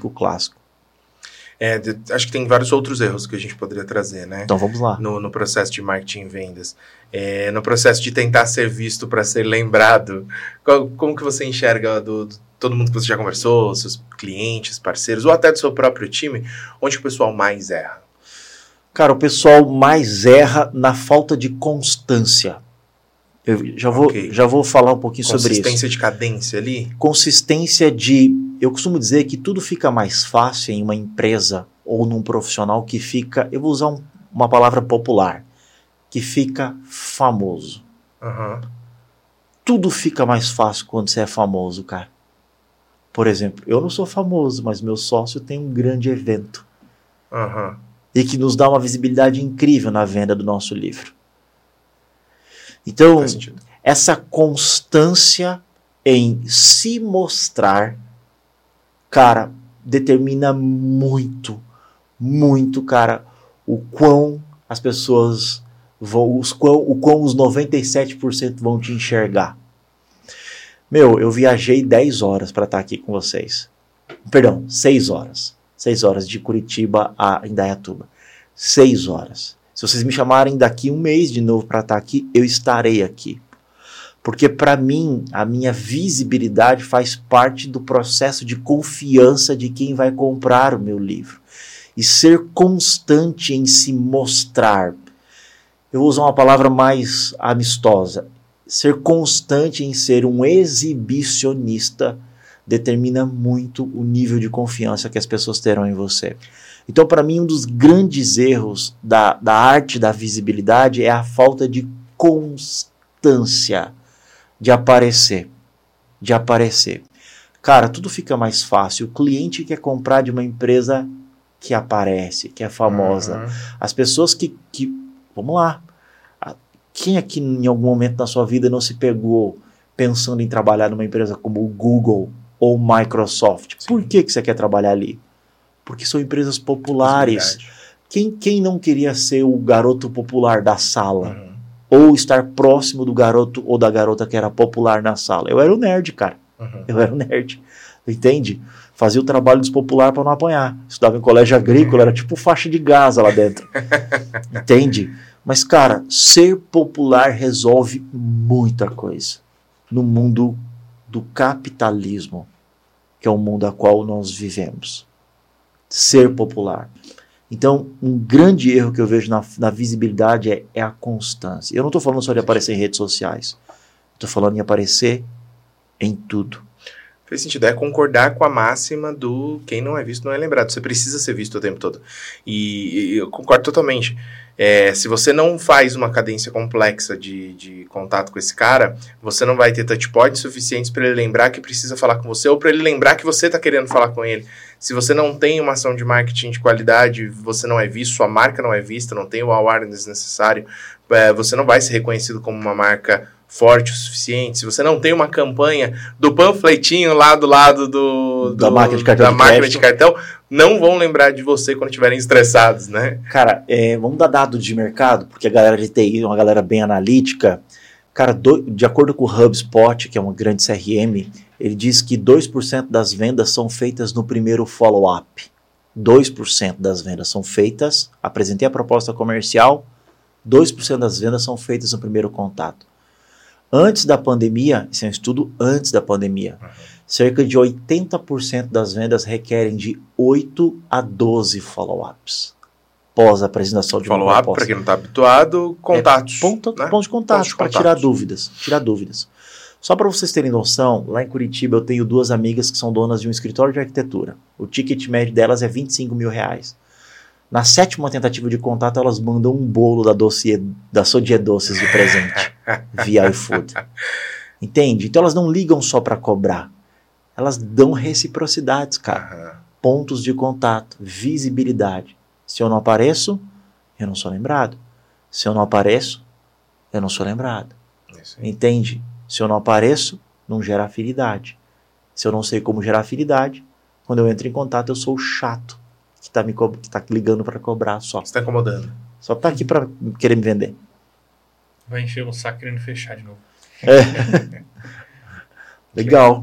Acho que tem vários outros erros que a gente poderia trazer, né? Então vamos lá. No processo de marketing e vendas. No processo de tentar ser visto para ser lembrado. Como que você enxerga todo mundo que você já conversou, seus clientes, parceiros, ou até do seu próprio time, onde que o pessoal mais erra? Cara, o pessoal mais erra na falta de constância. Eu já vou falar um pouquinho sobre isso. Consistência de cadência ali? Consistência de... Eu costumo dizer que tudo fica mais fácil em uma empresa ou num profissional que fica... Eu vou usar uma palavra popular. Que fica famoso. Uhum. Tudo fica mais fácil quando você é famoso, cara. Por exemplo, eu não sou famoso, mas meu sócio tem um grande evento. Uhum. E que nos dá uma visibilidade incrível na venda do nosso livro. Então, essa constância em se mostrar, cara, determina muito, cara, o quão as pessoas vão, o quão os 97% vão te enxergar. Eu viajei 10 horas para estar aqui com vocês. Perdão, 6 horas. 6 horas de Curitiba a Indaiatuba. 6 horas. Se vocês me chamarem daqui um mês de novo para estar aqui, eu estarei aqui. Porque para mim, a minha visibilidade faz parte do processo de confiança de quem vai comprar o meu livro. E ser constante em se mostrar. Eu vou usar uma palavra mais amistosa. Ser constante em ser um exibicionista determina muito o nível de confiança que as pessoas terão em você. Então, para mim, um dos grandes erros da arte da visibilidade é a falta de constância de aparecer. Cara, tudo fica mais fácil. O cliente quer comprar de uma empresa que aparece, que é famosa. Uhum. As pessoas que... Vamos lá. Quem aqui em algum momento da sua vida não se pegou pensando em trabalhar numa empresa como o Google ou Microsoft? Sim. Por que você quer trabalhar ali? Porque são empresas populares. Quem não queria ser o garoto popular da sala? Uhum. Ou estar próximo do garoto ou da garota que era popular na sala? Eu era o nerd, cara. Uhum. Eu era o nerd. Entende? Fazia o trabalho dos populares para não apanhar. Estudava em colégio agrícola, era tipo faixa de Gaza lá dentro. Entende? Mas, cara, ser popular resolve muita coisa. No mundo do capitalismo, que é o mundo a qual nós vivemos. Ser popular. Então, um grande erro que eu vejo na visibilidade é a constância. Eu não estou falando só de aparecer em redes sociais. Estou falando em aparecer em tudo. Fez sentido. É concordar com a máxima do quem não é visto não é lembrado. Você precisa ser visto o tempo todo. E eu concordo totalmente. Se você não faz uma cadência complexa de contato com esse cara, você não vai ter touch points suficientes para ele lembrar que precisa falar com você ou para ele lembrar que você está querendo falar com ele. Se você não tem uma ação de marketing de qualidade, você não é visto, sua marca não é vista, não tem o awareness necessário, você não vai ser reconhecido como uma marca forte o suficiente. Se você não tem uma campanha do panfletinho lá do lado da máquina de cartão, não vão lembrar de você quando estiverem estressados, né? Cara, vamos dar dados de mercado, porque a galera de TI é uma galera bem analítica. Cara, de acordo com o HubSpot, que é uma grande CRM, ele diz que 2% das vendas são feitas no primeiro follow-up. 2% das vendas são feitas, apresentei a proposta comercial, 2% das vendas são feitas no primeiro contato. Antes da pandemia, esse é um estudo antes da pandemia, cerca de 80% das vendas requerem de 8 a 12 follow-ups. após a apresentação de uma Follow-up, proposta. para quem não está habituado, contatos. Ponto de contato, para tirar dúvidas. Só para vocês terem noção, lá em Curitiba eu tenho 2 amigas que são donas de um escritório de arquitetura. O ticket médio delas é R$25 mil. Na 7ª tentativa de contato, elas mandam um bolo da Sodier Doces de presente, via iFood. Entende? Então elas não ligam só para cobrar. Elas dão reciprocidades, cara. Pontos de contato, visibilidade. Se eu não apareço, eu não sou lembrado. Se eu não apareço, eu não sou lembrado. Entende? Se eu não apareço, não gera afinidade. Se eu não sei como gerar afinidade, quando eu entro em contato, eu sou o chato que tá ligando para cobrar só. Você tá incomodando. Só tá aqui para querer me vender. Vai encher o saco querendo fechar de novo. Legal.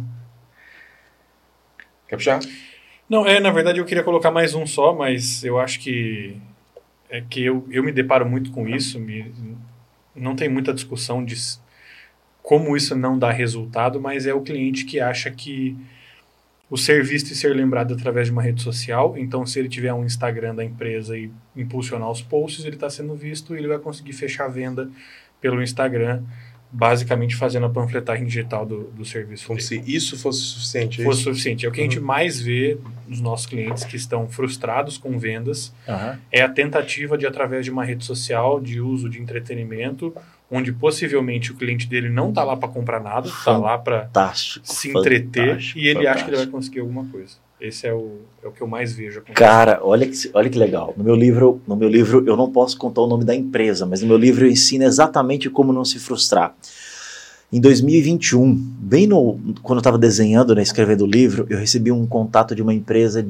Quer puxar? Não, na verdade eu queria colocar mais um só, mas eu acho que eu me deparo muito com isso, não tem muita discussão de como isso não dá resultado, mas é o cliente que acha que o ser visto e ser lembrado através de uma rede social, então se ele tiver um Instagram da empresa e impulsionar os posts, ele está sendo visto e ele vai conseguir fechar a venda pelo Instagram, basicamente fazendo a panfletagem digital do serviço. Como se isso fosse suficiente. Fosse suficiente. É o que a gente mais vê nos nossos clientes que estão frustrados com vendas, é a tentativa de, através de uma rede social, de uso de entretenimento, onde possivelmente o cliente dele não está lá para comprar nada, está lá para se entreter e ele acha que ele vai conseguir alguma coisa. Esse é o que eu mais vejo acontecer. Cara, olha que legal. No meu livro eu não posso contar o nome da empresa, mas no meu livro eu ensino exatamente como não se frustrar. Em 2021, quando eu estava desenhando, escrevendo o livro, eu recebi um contato de uma empresa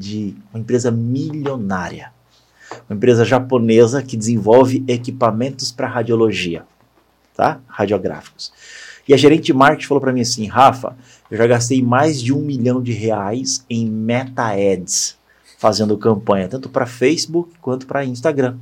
milionária. Uma empresa japonesa que desenvolve equipamentos para radiologia, tá? Radiográficos. E a gerente de marketing falou para mim assim: Rafa, eu já gastei mais de R$1 milhão em Meta Ads, fazendo campanha, tanto para Facebook quanto para Instagram.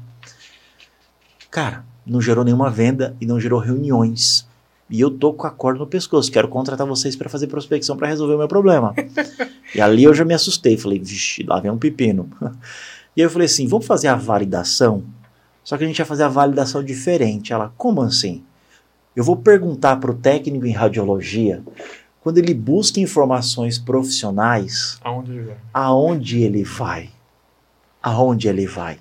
Cara, não gerou nenhuma venda e não gerou reuniões. E eu tô com a corda no pescoço, quero contratar vocês para fazer prospecção para resolver o meu problema. E ali eu já me assustei, falei, vixe, lá vem um pepino. E aí eu falei assim, vamos fazer a validação? Só que a gente vai fazer a validação diferente. Ela, como assim? Eu vou perguntar para o técnico em radiologia, quando ele busca informações profissionais, aonde ele vai? Aonde ele vai?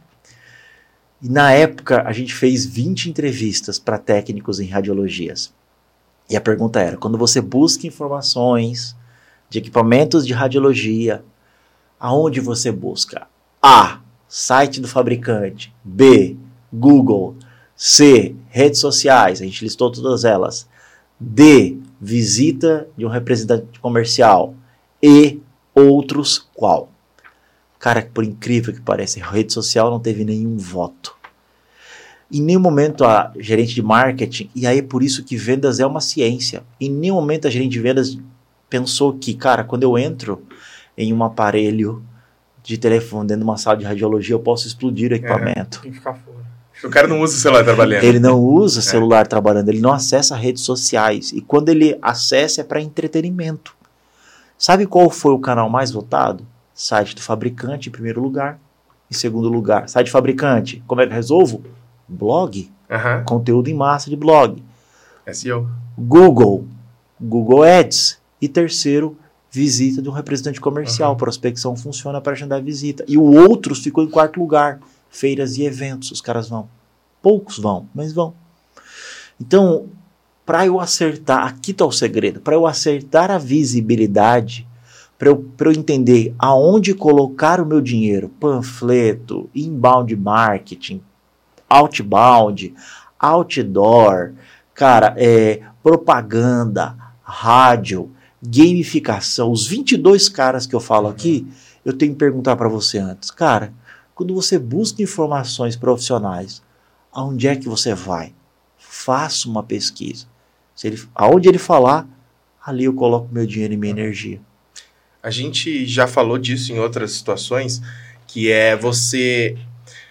E na época, a gente fez 20 entrevistas para técnicos em radiologias. E a pergunta era, quando você busca informações de equipamentos de radiologia, aonde você busca? A, site do fabricante. B, Google. C, redes sociais, a gente listou todas elas. D, visita de um representante comercial. E, outros, qual? Cara, por incrível que pareça, a rede social não teve nenhum voto. Em nenhum momento a gerente de marketing, e aí é por isso que vendas é uma ciência, em nenhum momento a gerente de vendas pensou que, cara, quando eu entro em um aparelho de telefone dentro de uma sala de radiologia, eu posso explodir o equipamento. Tem que ficar fora. O cara não usa o celular trabalhando. Ele não usa celular trabalhando, ele não acessa redes sociais. E quando ele acessa é para entretenimento. Sabe qual foi o canal mais votado? Site do fabricante em primeiro lugar. Em segundo lugar, site do fabricante. Como é que eu resolvo? Blog. Conteúdo em massa de blog. SEO. Google Ads. E terceiro, visita de um representante comercial. Prospecção funciona para agendar visita. E o outros ficou em quarto lugar. Feiras e eventos, os caras vão. Poucos vão, mas vão. Então, para eu acertar, aqui está o segredo, para eu acertar a visibilidade, para eu entender aonde colocar o meu dinheiro, panfleto, inbound marketing, outbound, outdoor, cara, propaganda, rádio, gamificação, os 22 caras que eu falo aqui, eu tenho que perguntar para você antes, cara, quando você busca informações profissionais, aonde é que você vai? Faça uma pesquisa. Aonde ele falar, ali eu coloco meu dinheiro e minha energia. A gente já falou disso em outras situações, que é você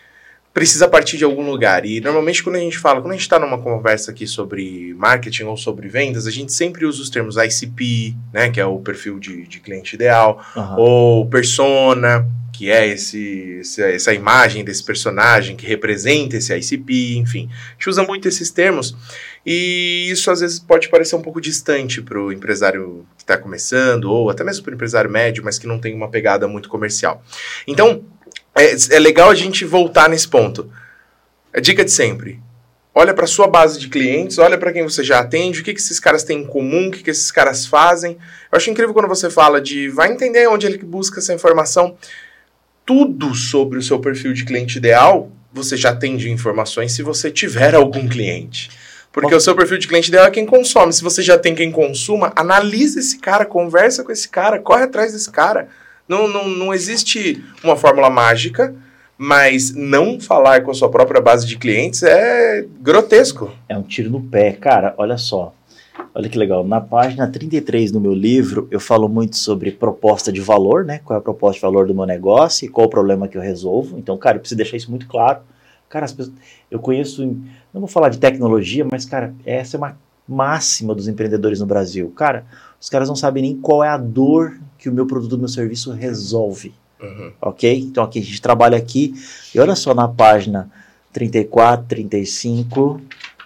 precisa partir de algum lugar. E normalmente quando a gente está numa conversa aqui sobre marketing ou sobre vendas, a gente sempre usa os termos ICP, né, que é o perfil de cliente ideal, ou persona, que é essa imagem desse personagem que representa esse ICP, enfim. A gente usa muito esses termos e isso às vezes pode parecer um pouco distante para o empresário que está começando, ou até mesmo para o empresário médio, mas que não tem uma pegada muito comercial. Então, é legal a gente voltar nesse ponto. A dica de sempre. Olha para a sua base de clientes, olha para quem você já atende, o que esses caras têm em comum, o que esses caras fazem. Eu acho incrível quando você fala vai entender onde ele busca essa informação. Tudo sobre o seu perfil de cliente ideal, você já tem de informações se você tiver algum cliente. Porque o seu perfil de cliente ideal é quem consome. Se você já tem quem consuma, analisa esse cara, conversa com esse cara, corre atrás desse cara. Não existe uma fórmula mágica, mas não falar com a sua própria base de clientes é grotesco. É um tiro no pé. Cara, olha só. Olha que legal. Na página 33 do meu livro, eu falo muito sobre proposta de valor, né? Qual é a proposta de valor do meu negócio e qual é o problema que eu resolvo. Então, cara, eu preciso deixar isso muito claro. Cara, as pessoas, eu conheço, não vou falar de tecnologia, mas, cara, essa é uma máxima dos empreendedores no Brasil. Cara, os caras não sabem nem qual é a dor que o meu produto, o meu serviço resolve. Ok? Então aqui a gente trabalha aqui, e olha só na página 34, 35,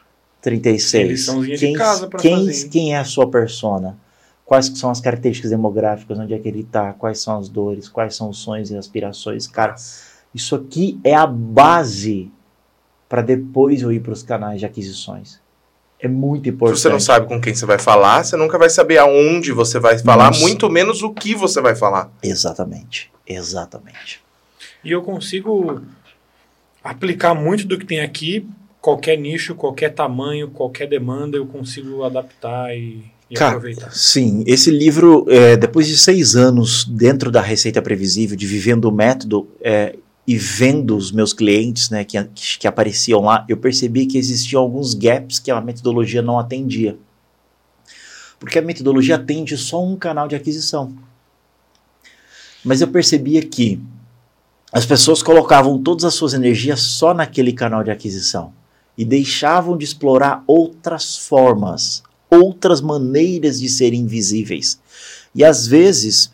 36. Quem é a sua persona? Quais são as características demográficas, onde é que ele está, quais são as dores, quais são os sonhos e aspirações. Cara, isso aqui é a base para depois eu ir para os canais de aquisições. É muito importante. Se você não sabe com quem você vai falar, você nunca vai saber aonde você vai falar, muito menos o que você vai falar. Exatamente. E eu consigo aplicar muito do que tem aqui, qualquer nicho, qualquer tamanho, qualquer demanda, eu consigo adaptar e aproveitar. Sim, esse livro, depois de 6 anos dentro da Receita Previsível, de vivendo o método e vendo os meus clientes, né, que apareciam lá, eu percebi que existiam alguns gaps que a metodologia não atendia. Porque a metodologia atende só um canal de aquisição. Mas eu percebia que as pessoas colocavam todas as suas energias só naquele canal de aquisição e deixavam de explorar outras formas, outras maneiras de serem visíveis. E às vezes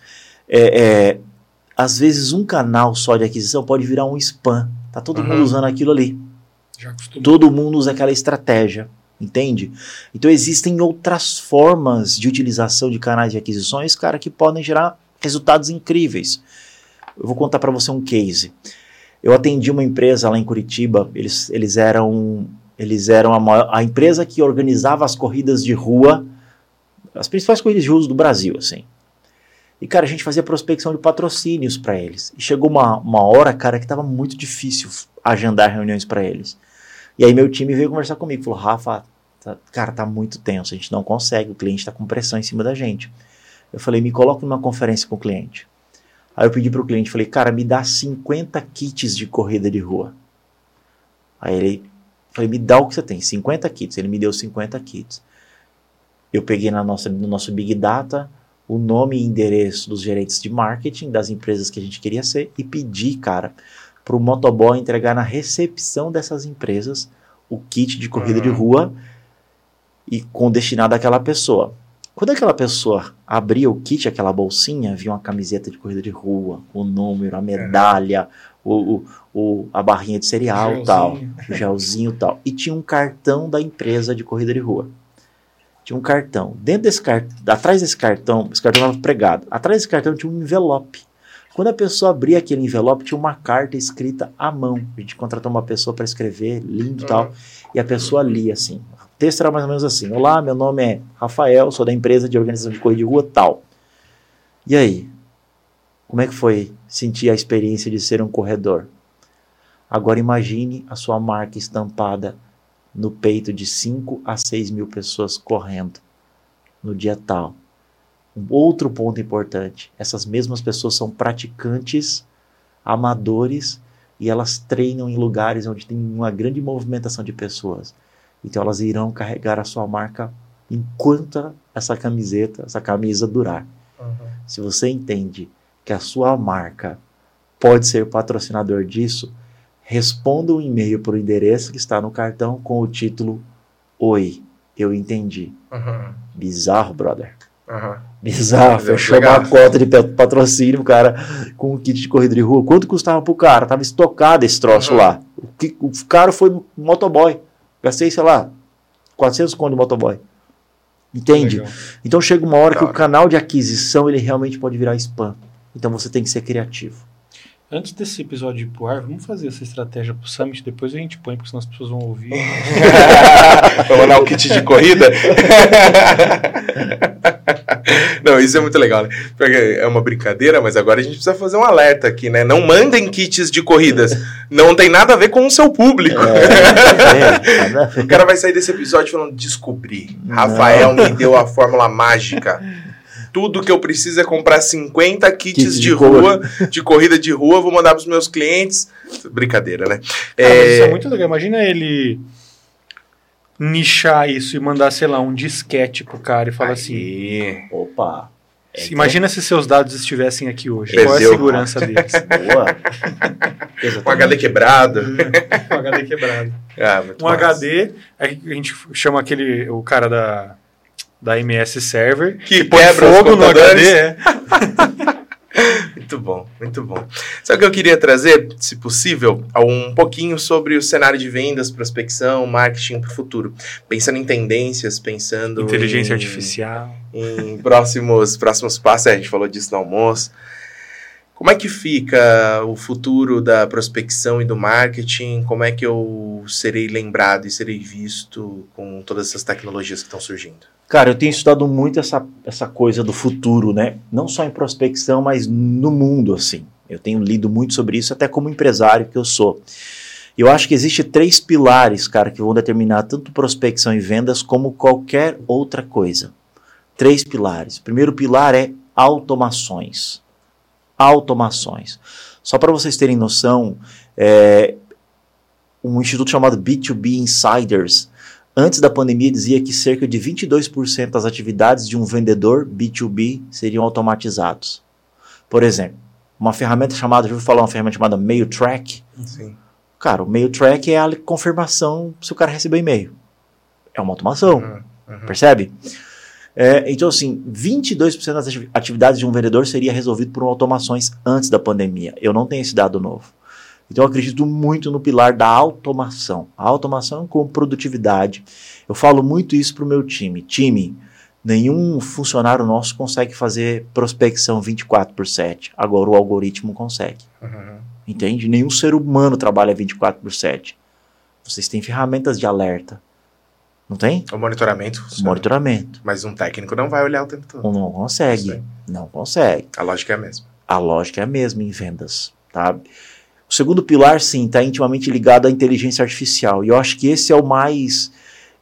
um canal só de aquisição pode virar um spam. Tá todo mundo usando aquilo ali. Todo mundo usa aquela estratégia, entende? Então existem outras formas de utilização de canais de aquisições, cara, que podem gerar resultados incríveis. Eu vou contar para você um case. Eu atendi uma empresa lá em Curitiba, eles eram a empresa que organizava as corridas de rua, as principais corridas de rua do Brasil, assim. E, cara, a gente fazia prospecção de patrocínios para eles. E chegou uma hora, cara, que estava muito difícil agendar reuniões para eles. E aí meu time veio conversar comigo, falou, Rafa, cara, tá muito tenso, a gente não consegue, o cliente está com pressão em cima da gente. Eu falei, me coloca numa conferência com o cliente. Aí eu pedi para o cliente, falei, cara, me dá 50 kits de corrida de rua. Aí ele, falei, me dá o que você tem, 50 kits. Ele me deu 50 kits. Eu peguei no nosso Big Data o nome e endereço dos gerentes de marketing das empresas que a gente queria ser e pedi, cara, para o motoboy entregar na recepção dessas empresas o kit de corrida de rua e destinado àquela pessoa. Quando aquela pessoa abria o kit, aquela bolsinha, via uma camiseta de corrida de rua, o número, a medalha, a barrinha de cereal, o gelzinho e tal. E tinha um cartão da empresa de corrida de rua. Tinha um cartão. Dentro desse cartão, atrás desse cartão, esse cartão estava pregado. Atrás desse cartão tinha um envelope. Quando a pessoa abria aquele envelope, tinha uma carta escrita à mão. A gente contratou uma pessoa para escrever, lindo e tal. E a pessoa lia assim. O texto era mais ou menos assim. Olá, meu nome é Rafael, sou da empresa de organização de corrida de rua tal. E aí? Como é que foi sentir a experiência de ser um corredor? Agora imagine a sua marca estampada no peito de 5 a 6 mil pessoas correndo no dia tal. Um outro ponto importante, essas mesmas pessoas são praticantes, amadores, e elas treinam em lugares onde tem uma grande movimentação de pessoas. Então elas irão carregar a sua marca enquanto essa camisa durar. Se você entende que a sua marca pode ser patrocinador disso, responda um e-mail para o endereço que está no cartão com o título Oi, eu entendi. Bizarro, brother. Bizarro. Fechou uma cota de patrocínio, cara, com um kit de corrida de rua. Quanto custava pro cara? Tava estocado esse troço lá. O cara foi motoboy. Gastei, sei lá, 400 conto de motoboy. Entende? Legal. Então chega uma hora que o canal de aquisição ele realmente pode virar spam. Então você tem que ser criativo. Antes desse episódio ir pro ar, vamos fazer essa estratégia pro Summit, depois a gente põe, porque senão as pessoas vão ouvir. Vou mandar o kit de corrida? Não, isso é muito legal, né? Porque é uma brincadeira, mas agora a gente precisa fazer um alerta aqui, né? Não mandem kits de corridas. Não tem nada a ver com o seu público. O cara vai sair desse episódio falando, descobri. Rafael me deu a fórmula mágica. Tudo que eu preciso é comprar 50 kits de rua, de corrida de rua, vou mandar pros meus clientes. Brincadeira, né? Mas isso é muito legal. Imagina ele nichar isso e mandar, sei lá, um disquete pro cara e falar assim... Opa! Imagina se seus dados estivessem aqui hoje. Perdeu. Qual é a segurança deles? Boa! Um HD quebrado. Um HD quebrado. Muito Um massa. HD, a gente chama o cara da MS Server, Que põe quebra os fogo no computadores. HD. Muito bom, muito bom. Só que eu queria trazer, se possível, um pouquinho sobre o cenário de vendas, prospecção, marketing para o futuro. Pensando em tendências, pensando Inteligência artificial. em próximos passos. A gente falou disso no almoço. Como é que fica o futuro da prospecção e do marketing? Como é que eu serei lembrado e serei visto com todas essas tecnologias que estão surgindo? Cara, eu tenho estudado muito essa coisa do futuro, né? Não só em prospecção, mas no mundo, assim. Eu tenho lido muito sobre isso, até como empresário que eu sou. Eu acho que existe 3 pilares, cara, que vão determinar tanto prospecção e vendas como qualquer outra coisa. 3 pilares. O primeiro pilar é automações. Automações. Só para vocês terem noção, um instituto chamado B2B Insiders, antes da pandemia, dizia que cerca de 22% das atividades de um vendedor B2B seriam automatizados. Por exemplo, uma ferramenta chamada, já ouviu falar uma ferramenta chamada MailTrack? Sim. Cara, o MailTrack é a confirmação se o cara recebeu e-mail. É uma automação, percebe? Então, assim, 22% das atividades de um vendedor seria resolvido por automações antes da pandemia. Eu não tenho esse dado novo. Então, eu acredito muito no pilar da automação. A automação com produtividade. Eu falo muito isso para o meu time. Time, nenhum funcionário nosso consegue fazer prospecção 24/7. Agora, o algoritmo consegue. Entende? Nenhum ser humano trabalha 24/7. Vocês têm ferramentas de alerta. Não tem? O monitoramento funciona. Monitoramento. Mas um técnico não vai olhar o tempo todo. Não consegue. Não consegue. A lógica é a mesma. A lógica é a mesma em vendas, tá? O segundo pilar, sim, está intimamente ligado à inteligência artificial. E eu acho que esse é o mais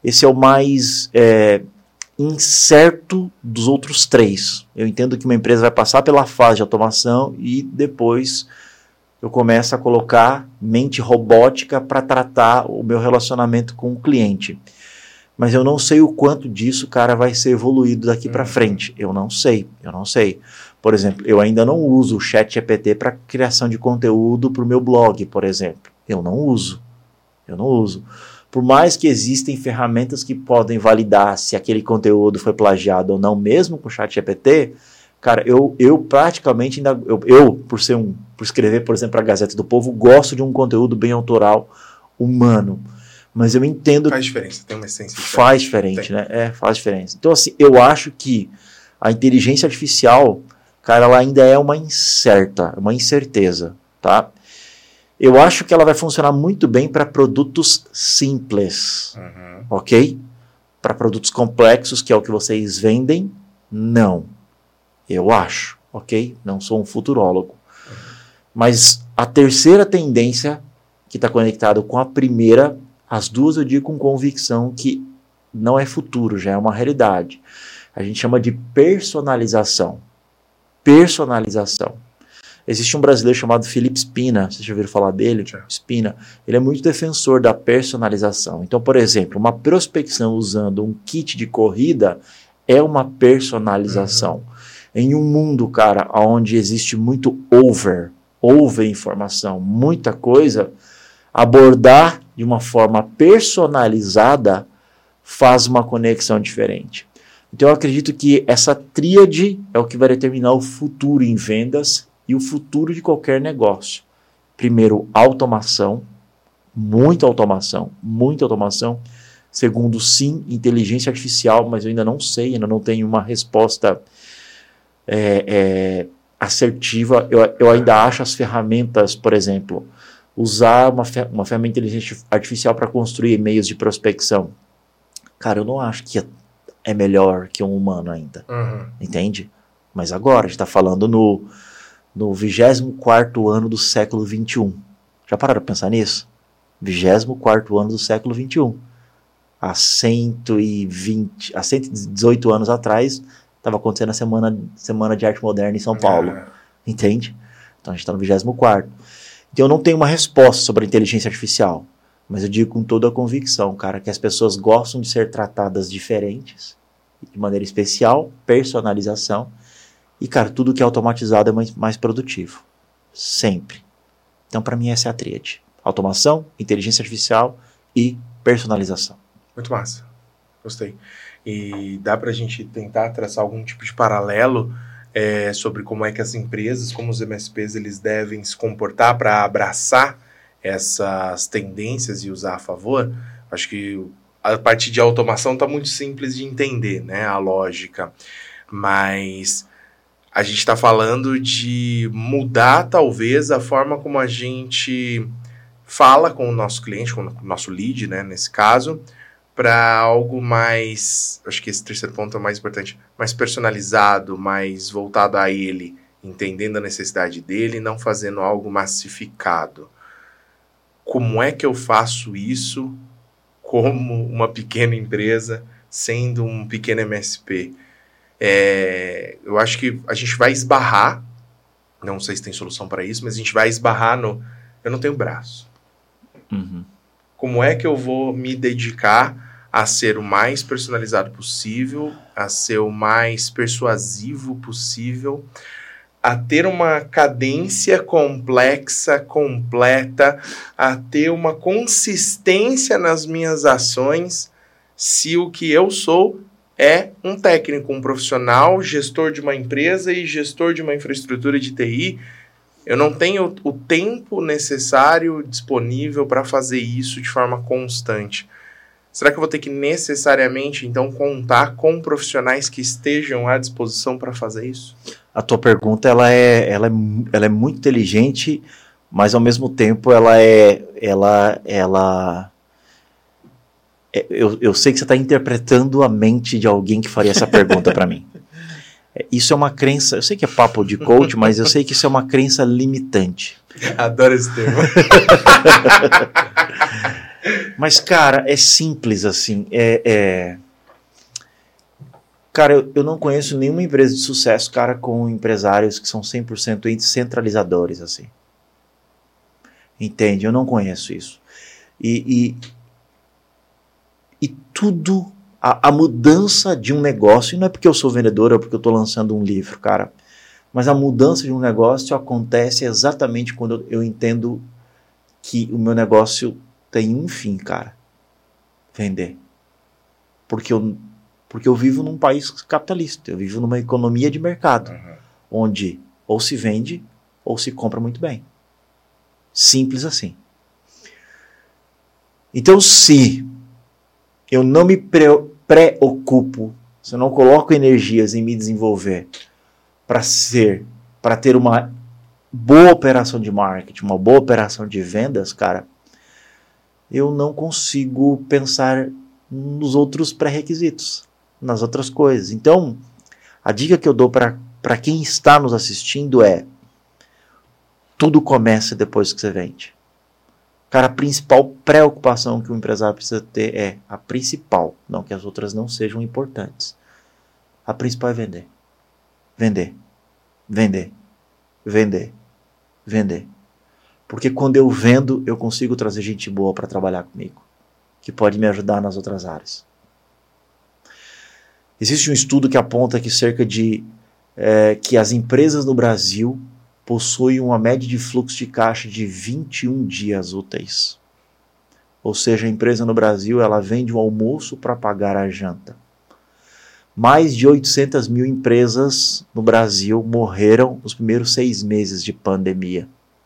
incerto dos outros 3. Eu entendo que uma empresa vai passar pela fase de automação e depois eu começo a colocar mente robótica para tratar o meu relacionamento com o cliente. Mas eu não sei o quanto disso, cara, vai ser evoluído daqui para frente. Eu não sei. Por exemplo, eu ainda não uso o ChatGPT para criação de conteúdo para o meu blog, por exemplo. Eu não uso. Por mais que existem ferramentas que podem validar se aquele conteúdo foi plagiado ou não, mesmo com o ChatGPT, cara, eu praticamente ainda... por escrever, por exemplo, para a Gazeta do Povo, gosto de um conteúdo bem autoral, humano. Mas eu entendo... Faz diferença, tem uma essência diferente. Faz diferente, né? Faz diferença. Então, assim, eu acho que a inteligência artificial, cara, ela ainda é uma incerteza, tá? Eu acho que ela vai funcionar muito bem para produtos simples, ok? Para produtos complexos, que é o que vocês vendem, não. Eu acho, ok? Não sou um futurólogo. Mas a terceira tendência, que está conectada com a primeira, as duas eu digo com convicção que não é futuro, já é uma realidade. A gente chama de personalização. Existe um brasileiro chamado Felipe Spina, vocês já ouviram falar dele? Spina. Ele é muito defensor da personalização. Então, por exemplo, uma prospecção usando um kit de corrida é uma personalização. Em um mundo, cara, onde existe muito over informação, muita coisa, abordar de uma forma personalizada faz uma conexão diferente. Então eu acredito que essa tríade é o que vai determinar o futuro em vendas e o futuro de qualquer negócio. Primeiro, automação, muita automação, muita automação. Segundo, sim, inteligência artificial, mas eu ainda não sei, ainda não tenho uma resposta assertiva. Eu ainda acho as ferramentas, por exemplo, usar uma ferramenta de inteligência artificial para construir e-mails de prospecção. Cara, eu não acho que é melhor que um humano ainda, entende? Mas agora, a gente está falando no 24º ano do século XXI. Já pararam para pensar nisso? 24º ano do século XXI. Há 118 anos atrás, estava acontecendo a Semana de Arte Moderna em São Paulo. Entende? Então a gente está no 24º. Então eu não tenho uma resposta sobre a inteligência artificial, mas eu digo com toda a convicção, cara, que as pessoas gostam de ser tratadas diferentes, de maneira especial, personalização, e, cara, tudo que é automatizado é mais produtivo. Sempre. Então, para mim, essa é a tríade. Automação, inteligência artificial e personalização. Muito massa. Gostei. E dá para a gente tentar traçar algum tipo de paralelo sobre como é que as empresas, como os MSPs, eles devem se comportar para abraçar essas tendências e usar a favor? Acho que a parte de automação está muito simples de entender, né? A lógica. Mas a gente está falando de mudar, talvez, a forma como a gente fala com o nosso cliente, com o nosso lead, né, nesse caso, para algo mais, acho que esse terceiro ponto é o mais importante, mais personalizado, mais voltado a ele, entendendo a necessidade dele, não fazendo algo massificado. Como é que eu faço isso como uma pequena empresa, sendo um pequeno MSP? Eu acho que a gente vai esbarrar, não sei se tem solução para isso, mas a gente vai esbarrar no... Eu não tenho braço. Como é que eu vou me dedicar a ser o mais personalizado possível, a ser o mais persuasivo possível, a ter uma cadência complexa, completa, a ter uma consistência nas minhas ações, se o que eu sou é um técnico, um profissional, gestor de uma empresa e gestor de uma infraestrutura de TI. Eu não tenho o tempo necessário disponível para fazer isso de forma constante. Será que eu vou ter que necessariamente, então, contar com profissionais que estejam à disposição para fazer isso? A tua pergunta ela é muito inteligente, mas ao mesmo tempo eu sei que você está interpretando a mente de alguém que faria essa pergunta para mim. Isso é uma crença, eu sei que é papo de coach, mas eu sei que isso é uma crença limitante. Adoro esse termo. Mas, cara, é simples assim. Cara, eu não conheço nenhuma empresa de sucesso, cara, com empresários que são 100% centralizadores, assim. Entende? Eu não conheço isso. E tudo, a mudança de um negócio, e não é porque eu sou vendedor ou porque eu estou lançando um livro, cara, mas a mudança de um negócio acontece exatamente quando eu entendo que o meu negócio tem um fim, cara. Vender. Porque eu vivo num país capitalista, eu vivo numa economia de mercado, onde ou se vende ou se compra muito bem. Simples assim. Então, se eu não me preocupo, se eu não coloco energias em me desenvolver para ter uma boa operação de marketing, uma boa operação de vendas, cara, eu não consigo pensar nos outros pré-requisitos, nas outras coisas. Então, a dica que eu dou para quem está nos assistindo é: tudo começa depois que você vende. Cara, a principal preocupação que o empresário precisa ter a principal, não que as outras não sejam importantes. A principal é vender. Vender. Vender. Vender. Vender. Porque quando eu vendo, eu consigo trazer gente boa para trabalhar comigo, que pode me ajudar nas outras áreas. Existe um estudo que aponta que que as empresas no Brasil possui uma média de fluxo de caixa de 21 dias úteis. Ou seja, a empresa no Brasil, ela vende o almoço para pagar a janta. Mais de 800 mil empresas no Brasil morreram nos primeiros 6 meses de pandemia.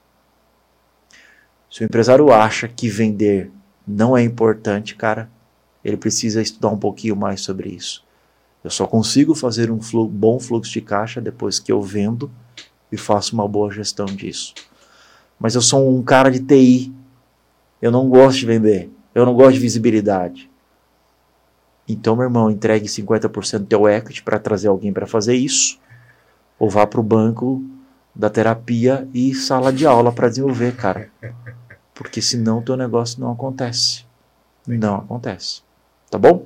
Se o empresário acha que vender não é importante, cara, ele precisa estudar um pouquinho mais sobre isso. Eu só consigo fazer um bom fluxo de caixa depois que eu vendo e faço uma boa gestão disso. Mas eu sou um cara de TI. Eu não gosto de vender. Eu não gosto de visibilidade. Então, meu irmão, entregue 50% do teu equity para trazer alguém para fazer isso. Ou vá para o banco da terapia e sala de aula para desenvolver, cara. Porque senão o teu negócio não acontece. Não acontece. Tá bom?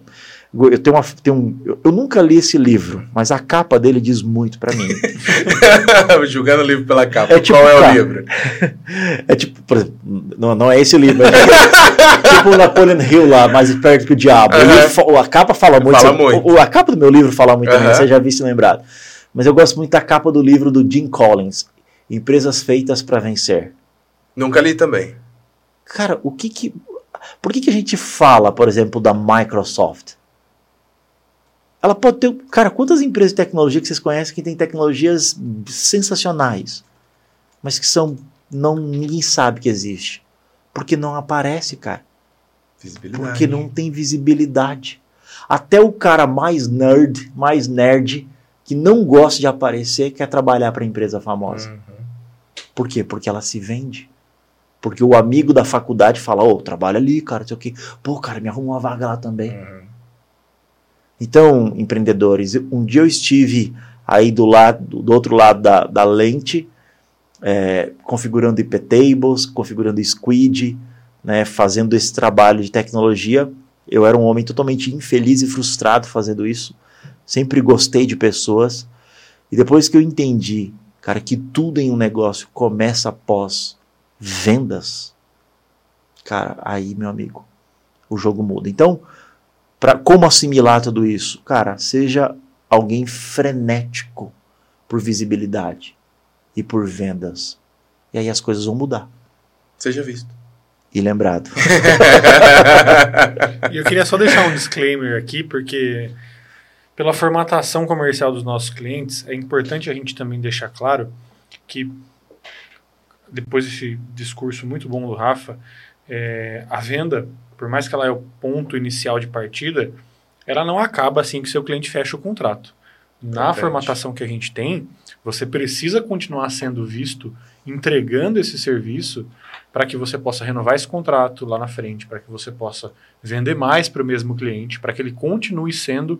Eu nunca li esse livro, mas a capa dele diz muito pra mim. Julgando o livro pela capa. Tipo, qual é o livro? É tipo, por exemplo, não é esse livro. É tipo o Napoleon Hill lá, mais perto que o diabo. A capa fala muito. A capa do meu livro fala muito também, você já viu se lembrado. Mas eu gosto muito da capa do livro do Jim Collins, Empresas Feitas para Vencer. Nunca li também. Cara, por que a gente fala, por exemplo, da Microsoft? Ela pode ter... Cara, quantas empresas de tecnologia que vocês conhecem que têm tecnologias sensacionais, mas que ninguém sabe que existe? Porque não aparece, cara. Visibilidade. Porque não tem visibilidade. Até o cara mais nerd, que não gosta de aparecer, quer trabalhar para a empresa famosa. Por quê? Porque ela se vende. Porque o amigo da faculdade fala, trabalha ali, cara, não sei o quê. Pô, cara, me arruma uma vaga lá também. Então, empreendedores, um dia eu estive aí do outro lado da lente, configurando IP tables, configurando Squid, né, fazendo esse trabalho de tecnologia. Eu era um homem totalmente infeliz e frustrado fazendo isso. Sempre gostei de pessoas. E depois que eu entendi, cara, que tudo em um negócio começa após vendas, cara, aí, meu amigo, o jogo muda. Então, como assimilar tudo isso? Cara, seja alguém frenético por visibilidade e por vendas. E aí as coisas vão mudar. Seja visto. E lembrado. E eu queria só deixar um disclaimer aqui, porque pela formatação comercial dos nossos clientes, é importante a gente também deixar claro que depois desse discurso muito bom do Rafa, a venda, por mais que ela é o ponto inicial de partida, ela não acaba assim que seu cliente fecha o contrato. Na formatação que a gente tem, você precisa continuar sendo visto, entregando esse serviço para que você possa renovar esse contrato lá na frente, para que você possa vender mais para o mesmo cliente, para que ele continue sendo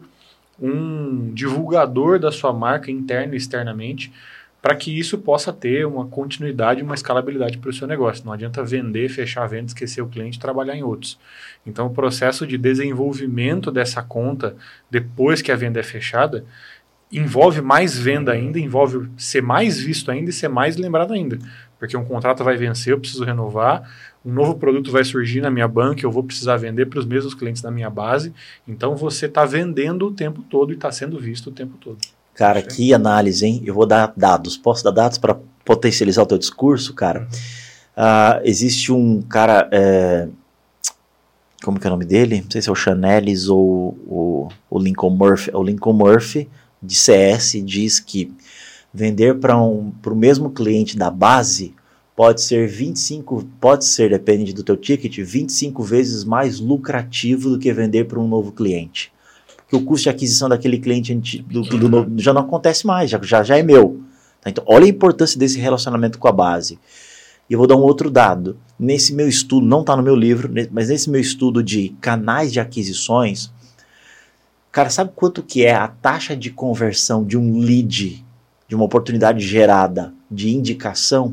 um divulgador da sua marca interna e externamente, para que isso possa ter uma continuidade e uma escalabilidade para o seu negócio. Não adianta vender, fechar a venda, esquecer o cliente e trabalhar em outros. Então, o processo de desenvolvimento dessa conta, depois que a venda é fechada, envolve mais venda ainda, envolve ser mais visto ainda e ser mais lembrado ainda. Porque um contrato vai vencer, eu preciso renovar, um novo produto vai surgir na minha banca, eu vou precisar vender para os mesmos clientes da minha base. Então, você está vendendo o tempo todo e está sendo visto o tempo todo. Cara, que análise, hein? Eu vou dar dados. Posso dar dados para potencializar o teu discurso, cara? Existe um cara... como que é o nome dele? Não sei se é o Chanelis ou o Lincoln Murphy. O Lincoln Murphy, de CS, diz que vender para o mesmo cliente da base pode ser, depende do teu ticket, 25 vezes mais lucrativo do que vender para um novo cliente. Porque o custo de aquisição daquele cliente do novo já não acontece mais, já é meu. Tá? Então, olha a importância desse relacionamento com a base. E eu vou dar um outro dado. Nesse meu estudo, não está no meu livro, mas nesse meu estudo de canais de aquisições, cara, sabe quanto que é a taxa de conversão de um lead, de uma oportunidade gerada de indicação?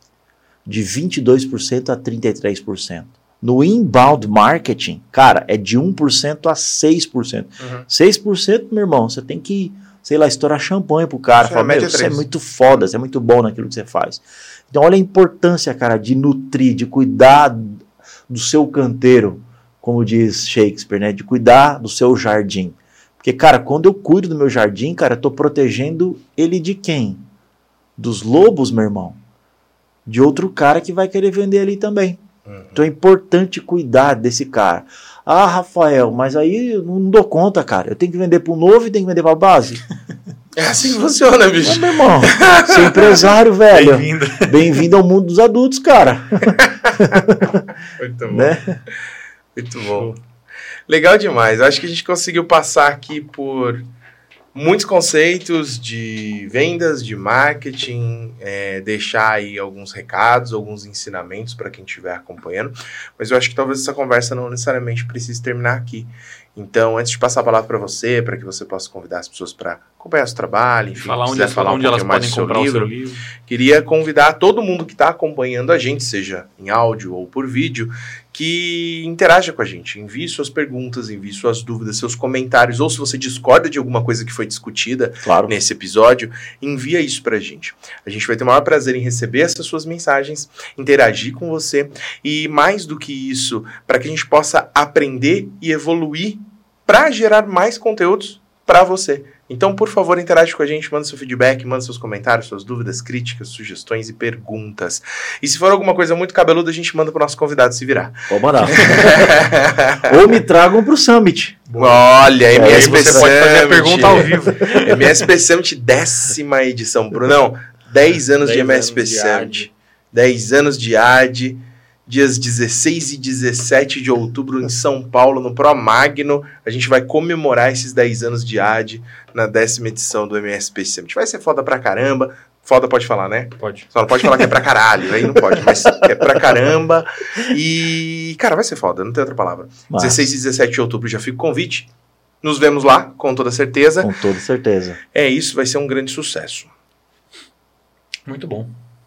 De 22% a 33%. No inbound marketing, cara, é de 1% a 6%. 6%, meu irmão, você tem que, sei lá, estourar champanhe pro cara. Falar, você é muito foda, você é muito bom naquilo que você faz. Então, olha a importância, cara, de nutrir, de cuidar do seu canteiro, como diz Shakespeare, né? De cuidar do seu jardim. Porque, cara, quando eu cuido do meu jardim, cara, eu tô protegendo ele de quem? dos lobos, meu irmão, de outro cara que vai querer vender ali também. Então é importante cuidar desse cara. Ah, Rafael, mas aí eu não dou conta, cara. Eu tenho que vender pro novo e tenho que vender pra base. É assim que funciona, bicho. Meu irmão, ser empresário, velho. Bem-vindo. Bem-vindo ao mundo dos adultos, cara. Muito bom. Né? Muito bom. Legal demais. Eu acho que a gente conseguiu passar aqui por muitos conceitos de vendas, de marketing, deixar aí alguns recados, alguns ensinamentos para quem estiver acompanhando. Mas eu acho que talvez essa conversa não necessariamente precise terminar aqui. Então, antes de passar a palavra para você, para que você possa convidar as pessoas para acompanhar o seu trabalho, enfim, falar onde elas podem comprar o seu livro. Queria convidar todo mundo que está acompanhando a gente, seja em áudio ou por vídeo, que interaja com a gente, envie suas perguntas, envie suas dúvidas, seus comentários, ou se você discorda de alguma coisa que foi discutida nesse episódio, envia isso pra gente. A gente vai ter o maior prazer em receber essas suas mensagens, interagir com você, e mais do que isso, para que a gente possa aprender e evoluir para gerar mais conteúdos para você. Então, por favor, interage com a gente, manda seu feedback, manda seus comentários, suas dúvidas, críticas, sugestões e perguntas. E se for alguma coisa muito cabeluda, a gente manda pro nosso convidado se virar. Pode mandar. Ou me tragam pro Summit. Olha, MSP você Summit. Pode fazer a pergunta ao vivo. MSP Summit, 10ª edição. Brunão, 10 anos de MSP Summit. 10 anos de AD. Dias 16 e 17 de outubro em São Paulo, no Pro Magno. A gente vai comemorar esses 10 anos de AD na 10ª edição do MSP Summit. Vai ser foda pra caramba. Foda pode falar, né? Pode. Só não pode falar que é pra caralho, aí não pode, mas é pra caramba. E, cara, vai ser foda, não tem outra palavra. Mas 16 e 17 de outubro já fica o convite. Nos vemos lá, com toda certeza. com toda certeza. É isso, vai ser um grande sucesso. Muito bom.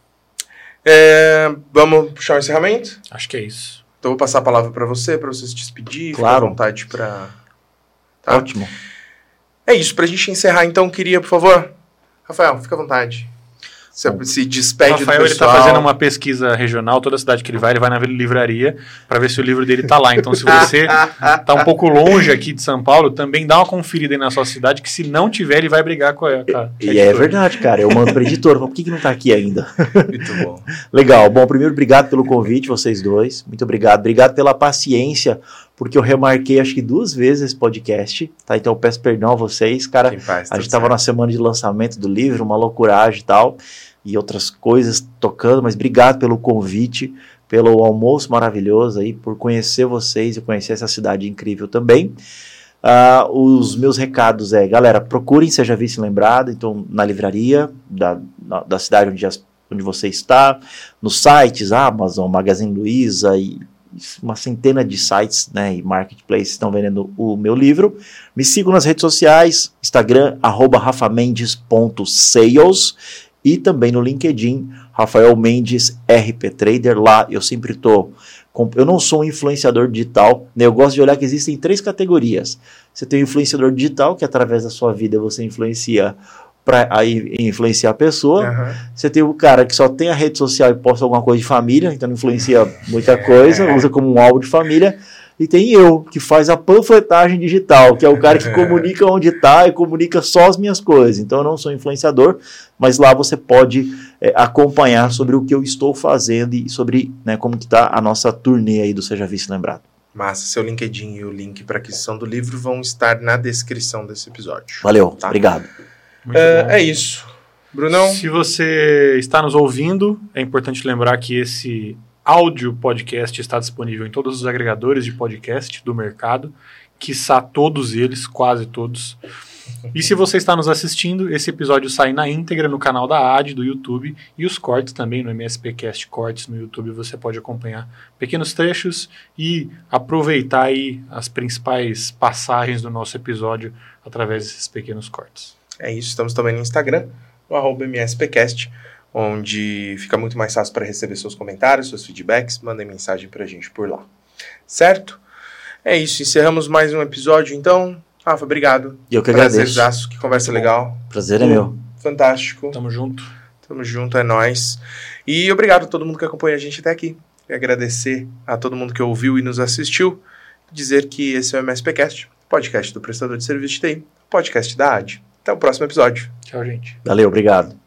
Vamos puxar o encerramento? Acho que é isso. Então eu vou passar a palavra pra você se despedir, Claro. fica à vontade pra... Tá? Ótimo. É isso, pra gente encerrar então, queria, por favor, Rafael, fica à vontade. Se despede O Rafael, do ele pessoal. tá fazendo uma pesquisa regional, toda cidade que ele vai na livraria para ver se o livro dele tá lá. Então, se você tá um pouco longe aqui de São Paulo, também dá uma conferida aí na sua cidade, que se não tiver, ele vai brigar com a E editora. é verdade, cara. Eu mando pra editora. Por que não tá aqui ainda? Muito bom. Legal. Bom, primeiro, obrigado pelo convite, vocês dois. Muito obrigado. Obrigado pela paciência, porque eu remarquei acho que 2 vezes esse podcast, tá? Então eu peço perdão a vocês, cara. A gente tava na semana de lançamento do livro, uma loucuragem e tal, e outras coisas tocando, mas obrigado pelo convite, pelo almoço maravilhoso aí, por conhecer vocês e conhecer essa cidade incrível também. Os meus recados galera, procurem Seja Visto e Lembrado, então na livraria da cidade onde você está, nos sites, Amazon, Magazine Luiza e uma centena de sites, né, e marketplaces estão vendendo o meu livro. Me sigam nas redes sociais, Instagram, @rafamendes.sales, e também no LinkedIn, Rafael Mendes RP Trader. Lá eu sempre estou... Eu não sou um influenciador digital, né? Eu gosto de olhar que existem 3 categorias. Você tem o influenciador digital, que através da sua vida você influencia para influenciar a pessoa. Uhum. Você tem o cara que só tem a rede social e posta alguma coisa de família, então não influencia muita coisa, usa como um álbum de família. E tem eu, que faz a panfletagem digital, que é o cara que comunica onde está e comunica só as minhas coisas. Então eu não sou influenciador, mas lá você pode acompanhar sobre o que eu estou fazendo e sobre, né, como que está a nossa turnê aí do Seja Visto e Lembrado. Massa, seu LinkedIn e o link para aquisição do livro vão estar na descrição desse episódio. Valeu, tá? Obrigado. Muito bom. É isso. Brunão? Se você está nos ouvindo, é importante lembrar que esse áudio podcast está disponível em todos os agregadores de podcast do mercado, quiçá todos eles, quase todos. E se você está nos assistindo, esse episódio sai na íntegra no canal da AD do YouTube, e os cortes também no MSPcast Cortes no YouTube, você pode acompanhar pequenos trechos e aproveitar aí as principais passagens do nosso episódio através desses pequenos cortes. É isso, estamos também no Instagram, no @MSPcast, onde fica muito mais fácil para receber seus comentários, seus feedbacks. Mandem mensagem para a gente por lá. Certo? É isso, encerramos mais um episódio, então. Rafa, obrigado. E eu que agradeço. Prazerzaço, que conversa legal. Prazer é meu. Fantástico. Tamo junto. Tamo junto, é nóis. E obrigado a todo mundo que acompanha a gente até aqui. E agradecer a todo mundo que ouviu e nos assistiu. Dizer que esse é o MSPcast, podcast do prestador de serviço de TI, podcast da AD. Até o próximo episódio. Tchau, gente. Valeu, obrigado.